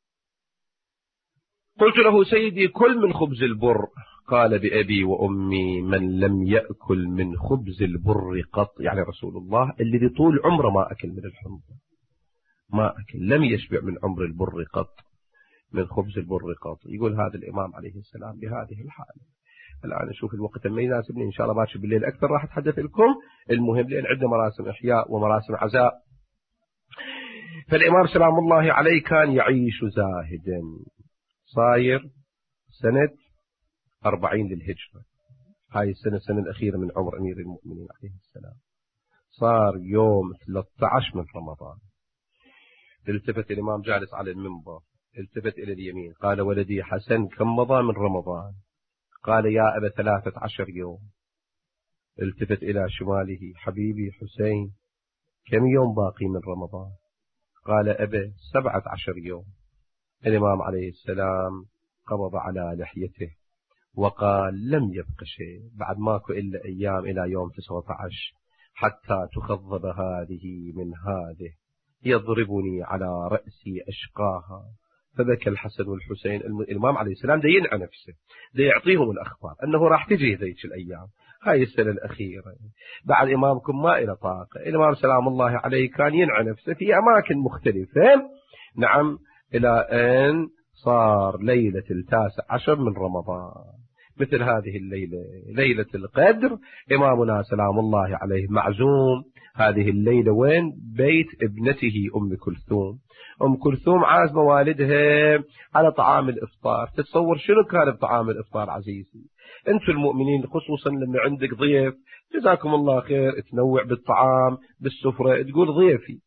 قلت له سيدي كل من خبز البر. قال بأبي وأمي من لم يأكل من خبز البر قط، يعني رسول الله الذي طول عمره ما أكل من الحنطة، ما أكل، لم يشبع من عمر البر قط، من خبز البر قط. يقول هذا الإمام عليه السلام بهذه الحالة. الآن أشوف الوقت ما يناسبني، إن شاء الله باكر بالليل أكثر راح أتحدث لكم، المهم لأن عندنا مراسم إحياء ومراسم عزاء. فالإمام سلام الله عليه كان يعيش زاهدا. صاير سنة أربعين للهجرة، هاي السنة السنة الأخيرة من عمر أمير المؤمنين عليه السلام. صار يوم ثلاثة عشر من رمضان. التفت الإمام جالس على المنبر، التفت إلى اليمين قال ولدي حسن كم مضى من رمضان؟ قال يا أبا ثلاثة عشر يوم. التفت إلى شماله حبيبي حسين كم يوم باقي من رمضان؟ قال أبا سبعة عشر يوم. الإمام عليه السلام قبض على لحيته وقال لم يبق شيء، بعد ماكو إلا أيام إلى يوم تسعة عشر حتى تخضب هذه من هذه، يضربني على رأسي أشقاها. فبكى الحسن والحسين. الإمام عليه السلام دا ينعى نفسه، دا يعطيهم الأخبار أنه راح تجي ذيك الأيام، هاي السنة الأخيرة بعد إمامكم ما إلى طاقة. الإمام سلام الله عليه كان ينعى نفسه في أماكن مختلفة، نعم، إلى أن صار ليلة التاسع عشر من رمضان، مثل هذه الليلة ليلة القدر. إمامنا سلام الله عليه معزوم هذه الليلة وين؟ بيت ابنته أم كلثوم. أم كلثوم عازمة والدها على طعام الإفطار. تتصور شنو كان بطعام الإفطار عزيزي؟ أنتم المؤمنين خصوصا لما عندك ضيف جزاكم الله خير تنوع بالطعام بالسفرة، تقول ضيفي.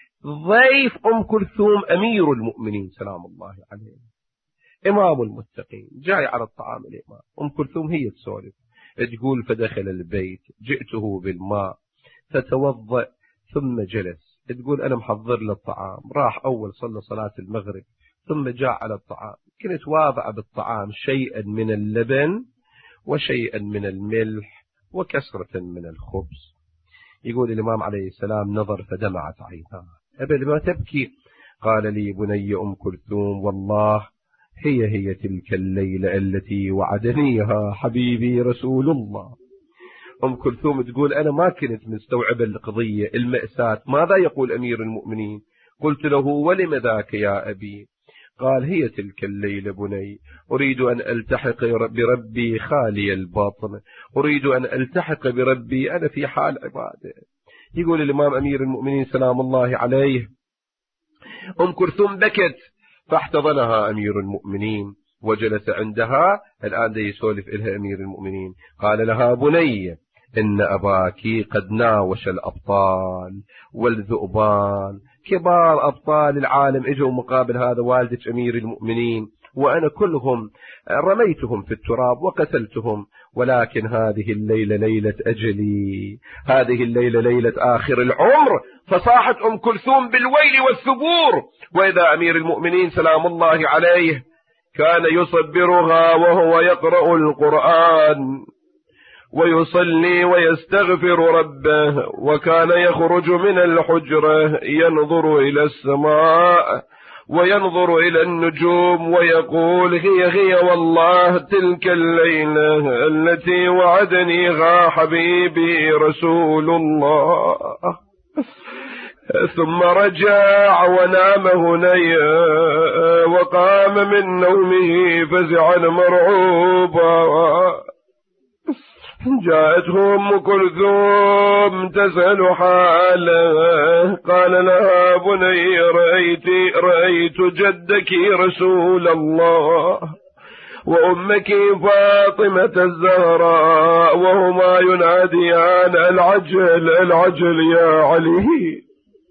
ضيف أم كلثوم أمير المؤمنين سلام الله عليه، إمام المتقين، جاي على الطعام الإمام. أم كلثوم هي تسولف تقول فدخل البيت جئته بالماء فتوضأ ثم جلس. تقول أنا محضر له الطعام، راح أول صلى صلاة المغرب ثم جاء على الطعام، كنت واضع بالطعام شيئا من اللبن وشيئا من الملح وكسرة من الخبز. يقول الإمام عليه السلام نظر فدمعت عيناه. أبا لما تبكي؟ قال لي بني أم كلثوم والله هي هي تلك الليلة التي وعدنيها حبيبي رسول الله. أم كلثوم تقول أنا ما كنت مستوعبة القضية المأساة، ماذا يقول أمير المؤمنين؟ قلت له ولم ذاك يا أبي؟ قال هي تلك الليلة بني، أريد أن ألتحق بربي خالي الباطن، أريد أن ألتحق بربي أنا في حال عبادة. يقول الإمام أمير المؤمنين سلام الله عليه أم كلثوم بكت فاحتضنها أمير المؤمنين وجلس عندها. الآن دي يسولف إلها أمير المؤمنين، قال لها بني إن أباك قد ناوش الأبطال والذؤبان، كبار أبطال العالم إجوا مقابل هذا والدك أمير المؤمنين، وأنا كلهم رميتهم في التراب وقتلتهم، ولكن هذه الليلة ليلة أجلي، هذه الليلة ليلة آخر العمر. فصاحت أم كلثوم بالويل والثبور. وإذا أمير المؤمنين سلام الله عليه كان يصبرها وهو يقرأ القرآن ويصلي ويستغفر ربه، وكان يخرج من الحجرة ينظر إلى السماء وينظر إلى النجوم ويقول هي هي والله تلك الليلة التي وعدنيها حبيبي رسول الله. ثم رجع ونام هنيا وقام من نومه فزعا مرعوبا. جاءته أم كلثوم تسأل حاله، قال لها بني رأيت, رأيت جدك رسول الله وأمك فاطمة الزهراء وهما يناديان العجل العجل يا علي.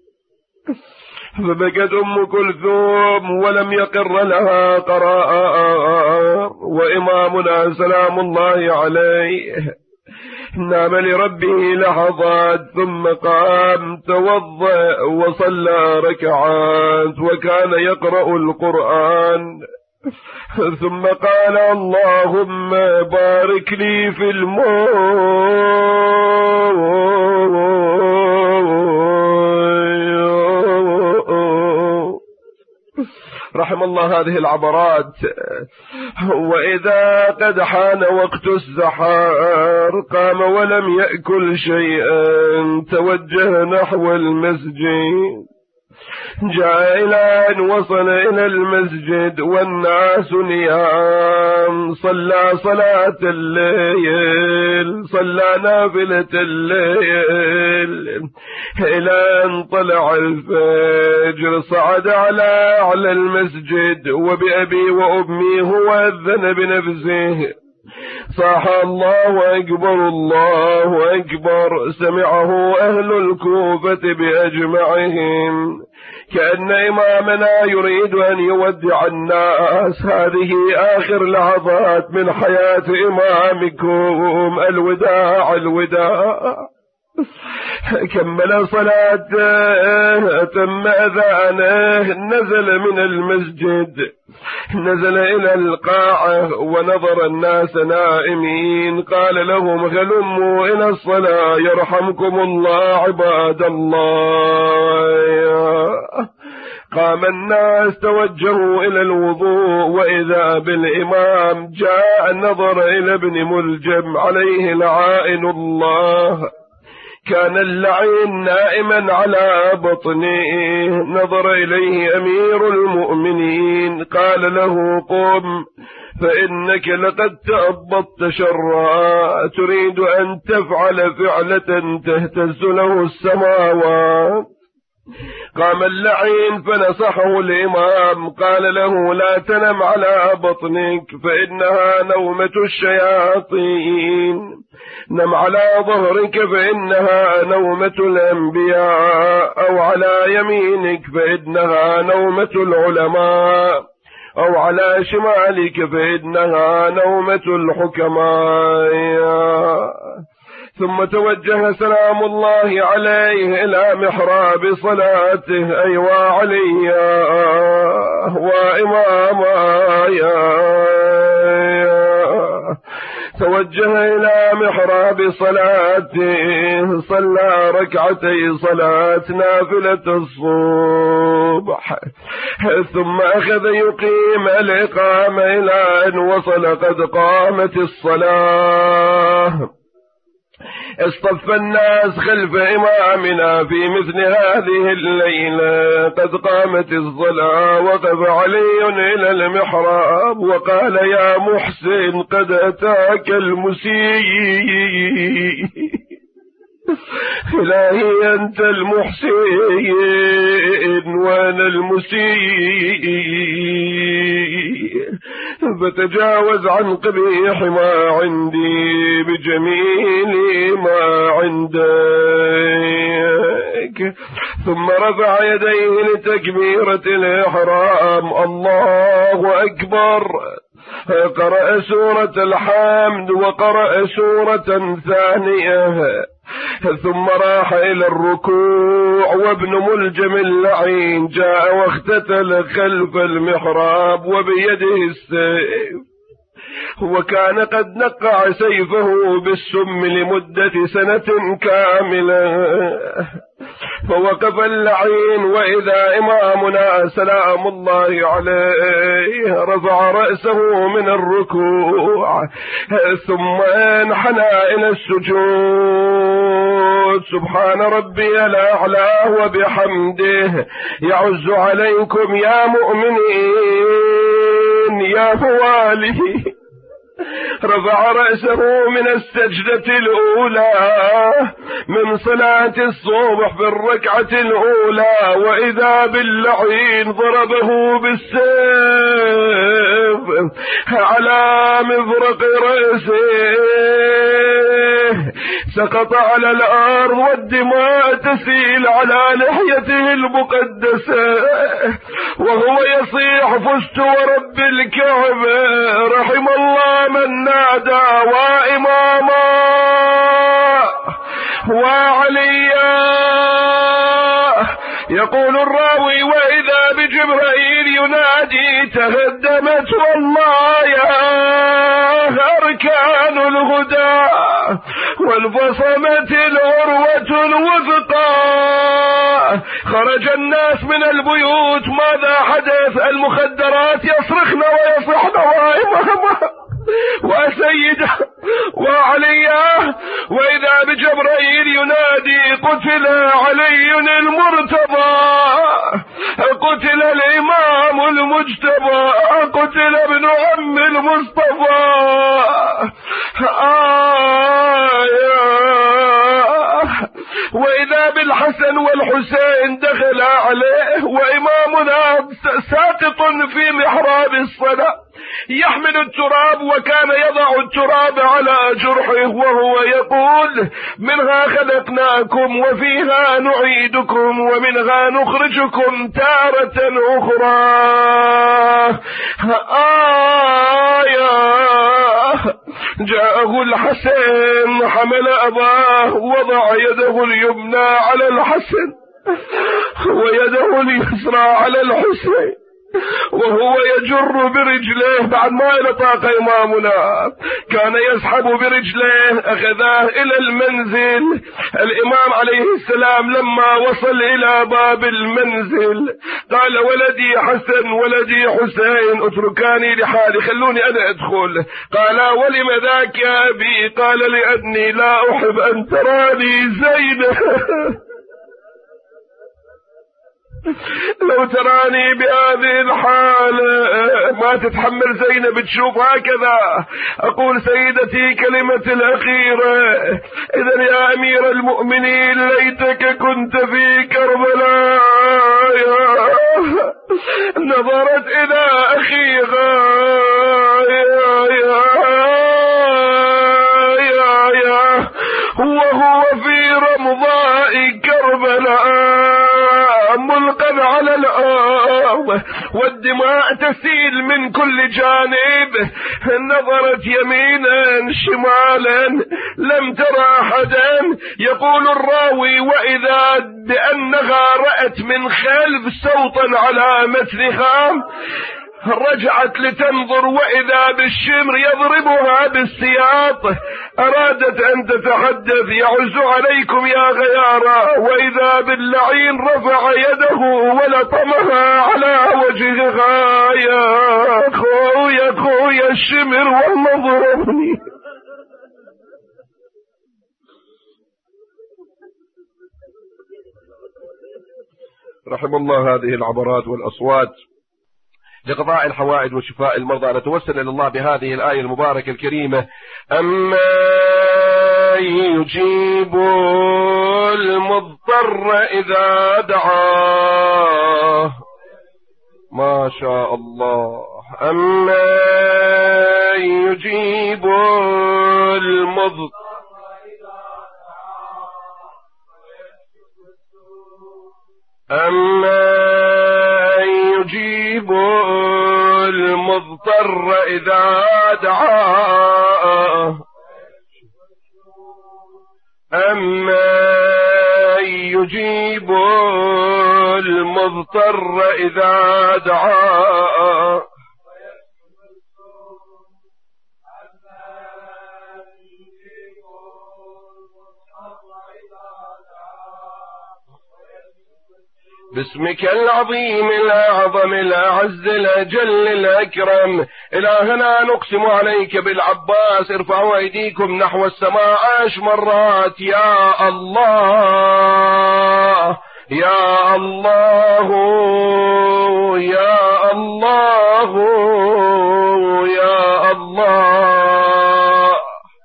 فبكت أم كلثوم ولم يقر لها قرار. وإمامنا سلام الله عليه نام لربه لحظات ثم قام توضأ وصلى ركعات وكان يقرأ القرآن، ثم قال اللهم بارك لي في الموت رحم الله هذه العبرات. وإذا قد حان وقت السحر قام ولم يأكل شيئا توجه نحو المسجد، جاء إلى أن وصل إلى المسجد والناس نيام، صلى صلاة الليل، صلى نافلة الليل إلى أن طلع الفجر، صعد على أعلى المسجد وبأبي وأمي هو أذن بنفسه، صاح الله أكبر الله أكبر، سمعه أهل الكوفة بأجمعهم، كأن إمامنا يريد أن يودع الناس، هذه آخر لحظات من حياة إمامكم، الوداع الوداع. كمل صلاته، تم أذانه، نزل من المسجد، نزل إلى القاعة ونظر الناس نائمين، قال لهم هلموا إلى الصلاة يرحمكم الله عباد الله. قام الناس توجهوا إلى الوضوء، وإذا بالإمام جاء نظر إلى ابن ملجم عليه لعائن الله، كان اللعين نائما على بطنه، نظر إليه أمير المؤمنين قال له قم فإنك لقد تأبطت شرا، تريد أن تفعل فعلة تهتز له السماوات. قام اللعين فنصحه الإمام قال له لا تنم على بطنك فإنها نومة الشياطين، نم على ظهرك فإنها نومة الأنبياء، أو على يمينك فإنها نومة العلماء، أو على شمالك فإنها نومة الحكماء. ثم توجه سلام الله عليه إلى محراب صلاته، أيوا علي وإماما يا توجه إلى محراب صلاته، صلى ركعتي صلاة نافلة الصبح، ثم أخذ يقيم الإقامة إلى أن وصل قد قامت الصلاة. اصطف الناس خلف إمامنا في مثل هذه الليلة. قد قامت الصلاة، وقف علي إلى المحراب وقال: يا محسن، قد أتاك المسيء. إلهي أنت المحسن وأنا المسيء، فتجاوز عن قبيح ما عندي بجميل ما عندك. ثم رفع يديه لتكبيرة الإحرام: الله أكبر. قرأ سورة الحمد وقرأ سورة ثانية، ثم راح إلى الركوع. وابن ملجم اللعين جاء واختتل خلف المحراب وبيده السيف، وكان قد نقع سيفه بالسم لمدة سنة كاملة. فوقف اللعين وإذا إمامنا سلام الله عليه رفع رأسه من الركوع، ثم انحنى إلى السجود: سبحان ربي الأعلى وبحمده، يعز عليكم يا مؤمنين يا فوالي. رفع رأسه من السجدة الأولى من صلاة الصبح في الركعة الأولى، وإذا باللعين ضربه بالسيف على مفرق رأسه، سقط على الأرض والدماء تسيل على لحيته المقدسة، وهو يصيح: فزت ورب الكعبة، رحم الله من نادى وإماما وعليا. يقول الراوي: وإذا بجبرائيل ينادي: تهدمت والله يا أركان الهدى، وانفصمت العروة الوثقى. خرج الناس من البيوت، ماذا حدث؟ المخدرات يصرخن ويصحن وإماما وسيدة وعليا. وإذا بجبرائيل ينادي: قتل علي المرتضى، قتل الإمام المجتبى، قتل ابن عم المصطفى. آية. وإذا بالحسن والحسين دخل عليه وإمامنا ساقط في محراب الصلاة يحمل التراب، وكان يضع التراب على جرحه وهو يقول: منها خلقناكم وفيها نعيدكم ومنها نخرجكم تارة أخرى. آية. جاءه الحسن، حمل أباه، وضع يده اليمنى على الحسن ويده اليسرى على الحسين، وهو يجر برجليه بعد ما يلطاق إمامنا، كان يسحب برجليه، أخذاه إلى المنزل. الإمام عليه السلام لما وصل إلى باب المنزل قال: ولدي حسن ولدي حسين، اتركاني لحالي، خلوني أنا أدخل. قال: ولم ذاك يا أبي؟ قال: لأني لا أحب أن تراني زينة، لو تراني بهذه الحالة ما تتحمل زينب تشوف هكذا. أقول سيدتي كلمة الأخيرة: إذن يا أمير المؤمنين ليتك كنت في كربلاء. نظرت إلى أخيها يا يا يا يا وهو في رمضاء كربلاء ملقا على الأرض والدماء تسيل من كل جانب. نظرت يمينا شمالا لم ترى أحدا. يقول الراوي: وإذا بأنها رأت من خلف صوتا على مثلها رجعت لتنظر، وإذا بالشمر يضربها بالسياط. أرادت أن تتحدث: يعز عليكم يا غيارة، وإذا باللعين رفع يده ولطمها على وجهها: يا خويا خويا الشمر والله ضربني. رحم الله هذه العبرات والأصوات لقضاء الحوائج وشفاء المرضى. نتوسل إلى الله بهذه الآية المباركة الكريمة: أما يجيب المضطر إذا دعاه. ما شاء الله. أما يجيب المضطر أما يجيب المضطر إذا دعاه. أما يجيب المضطر إذا دعاه. باسمك العظيم الأعظم الأعز الأجل الأكرم إلهنا نقسم عليك بالعباس ارفعوا أيديكم نحو السماء عشر مرات: يا الله يا الله يا الله يا الله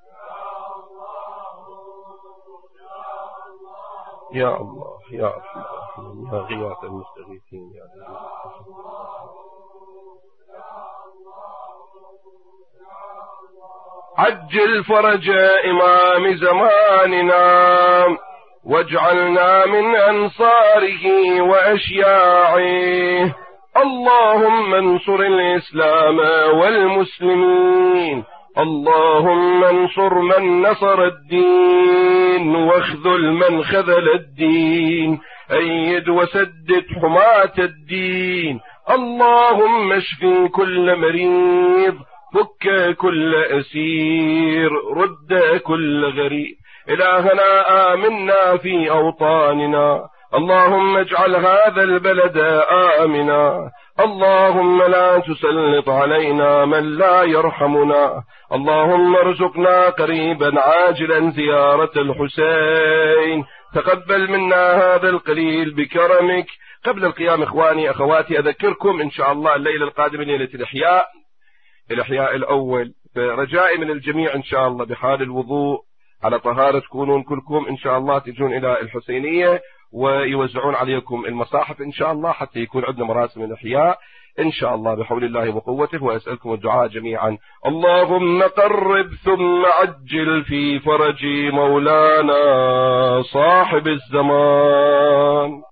يا الله يا أرحم الراحمين يا غياث المستغيثين يا عجل فرج إمام زماننا واجعلنا من أنصاره وأشياعه. اللهم انصر الإسلام والمسلمين. اللهم انصر من نصر الدين واخذل من خذل الدين. أيد وسدد حماة الدين. اللهم اشفي كل مريض، فك كل أسير، رد كل غريب. إلهنا آمنا في أوطاننا. اللهم اجعل هذا البلد آمنا. اللهم لا تسلط علينا من لا يرحمنا. اللهم ارزقنا قريبا عاجلا زيارة الحسين. تقبل منا هذا القليل بكرمك. قبل القيام إخواني أخواتي أذكركم إن شاء الله الليلة القادمة ليلة الإحياء الإحياء الأول، فرجائي من الجميع إن شاء الله بحال الوضوء على طهارة تكونون كلكم إن شاء الله تجون إلى الحسينية ويوزعون عليكم المصاحف إن شاء الله حتى يكون عندنا مراسم الإحياء إن شاء الله بحول الله وقوته. وأسألكم الدعاء جميعا. اللهم قرب ثم عجل في فرج مولانا صاحب الزمان.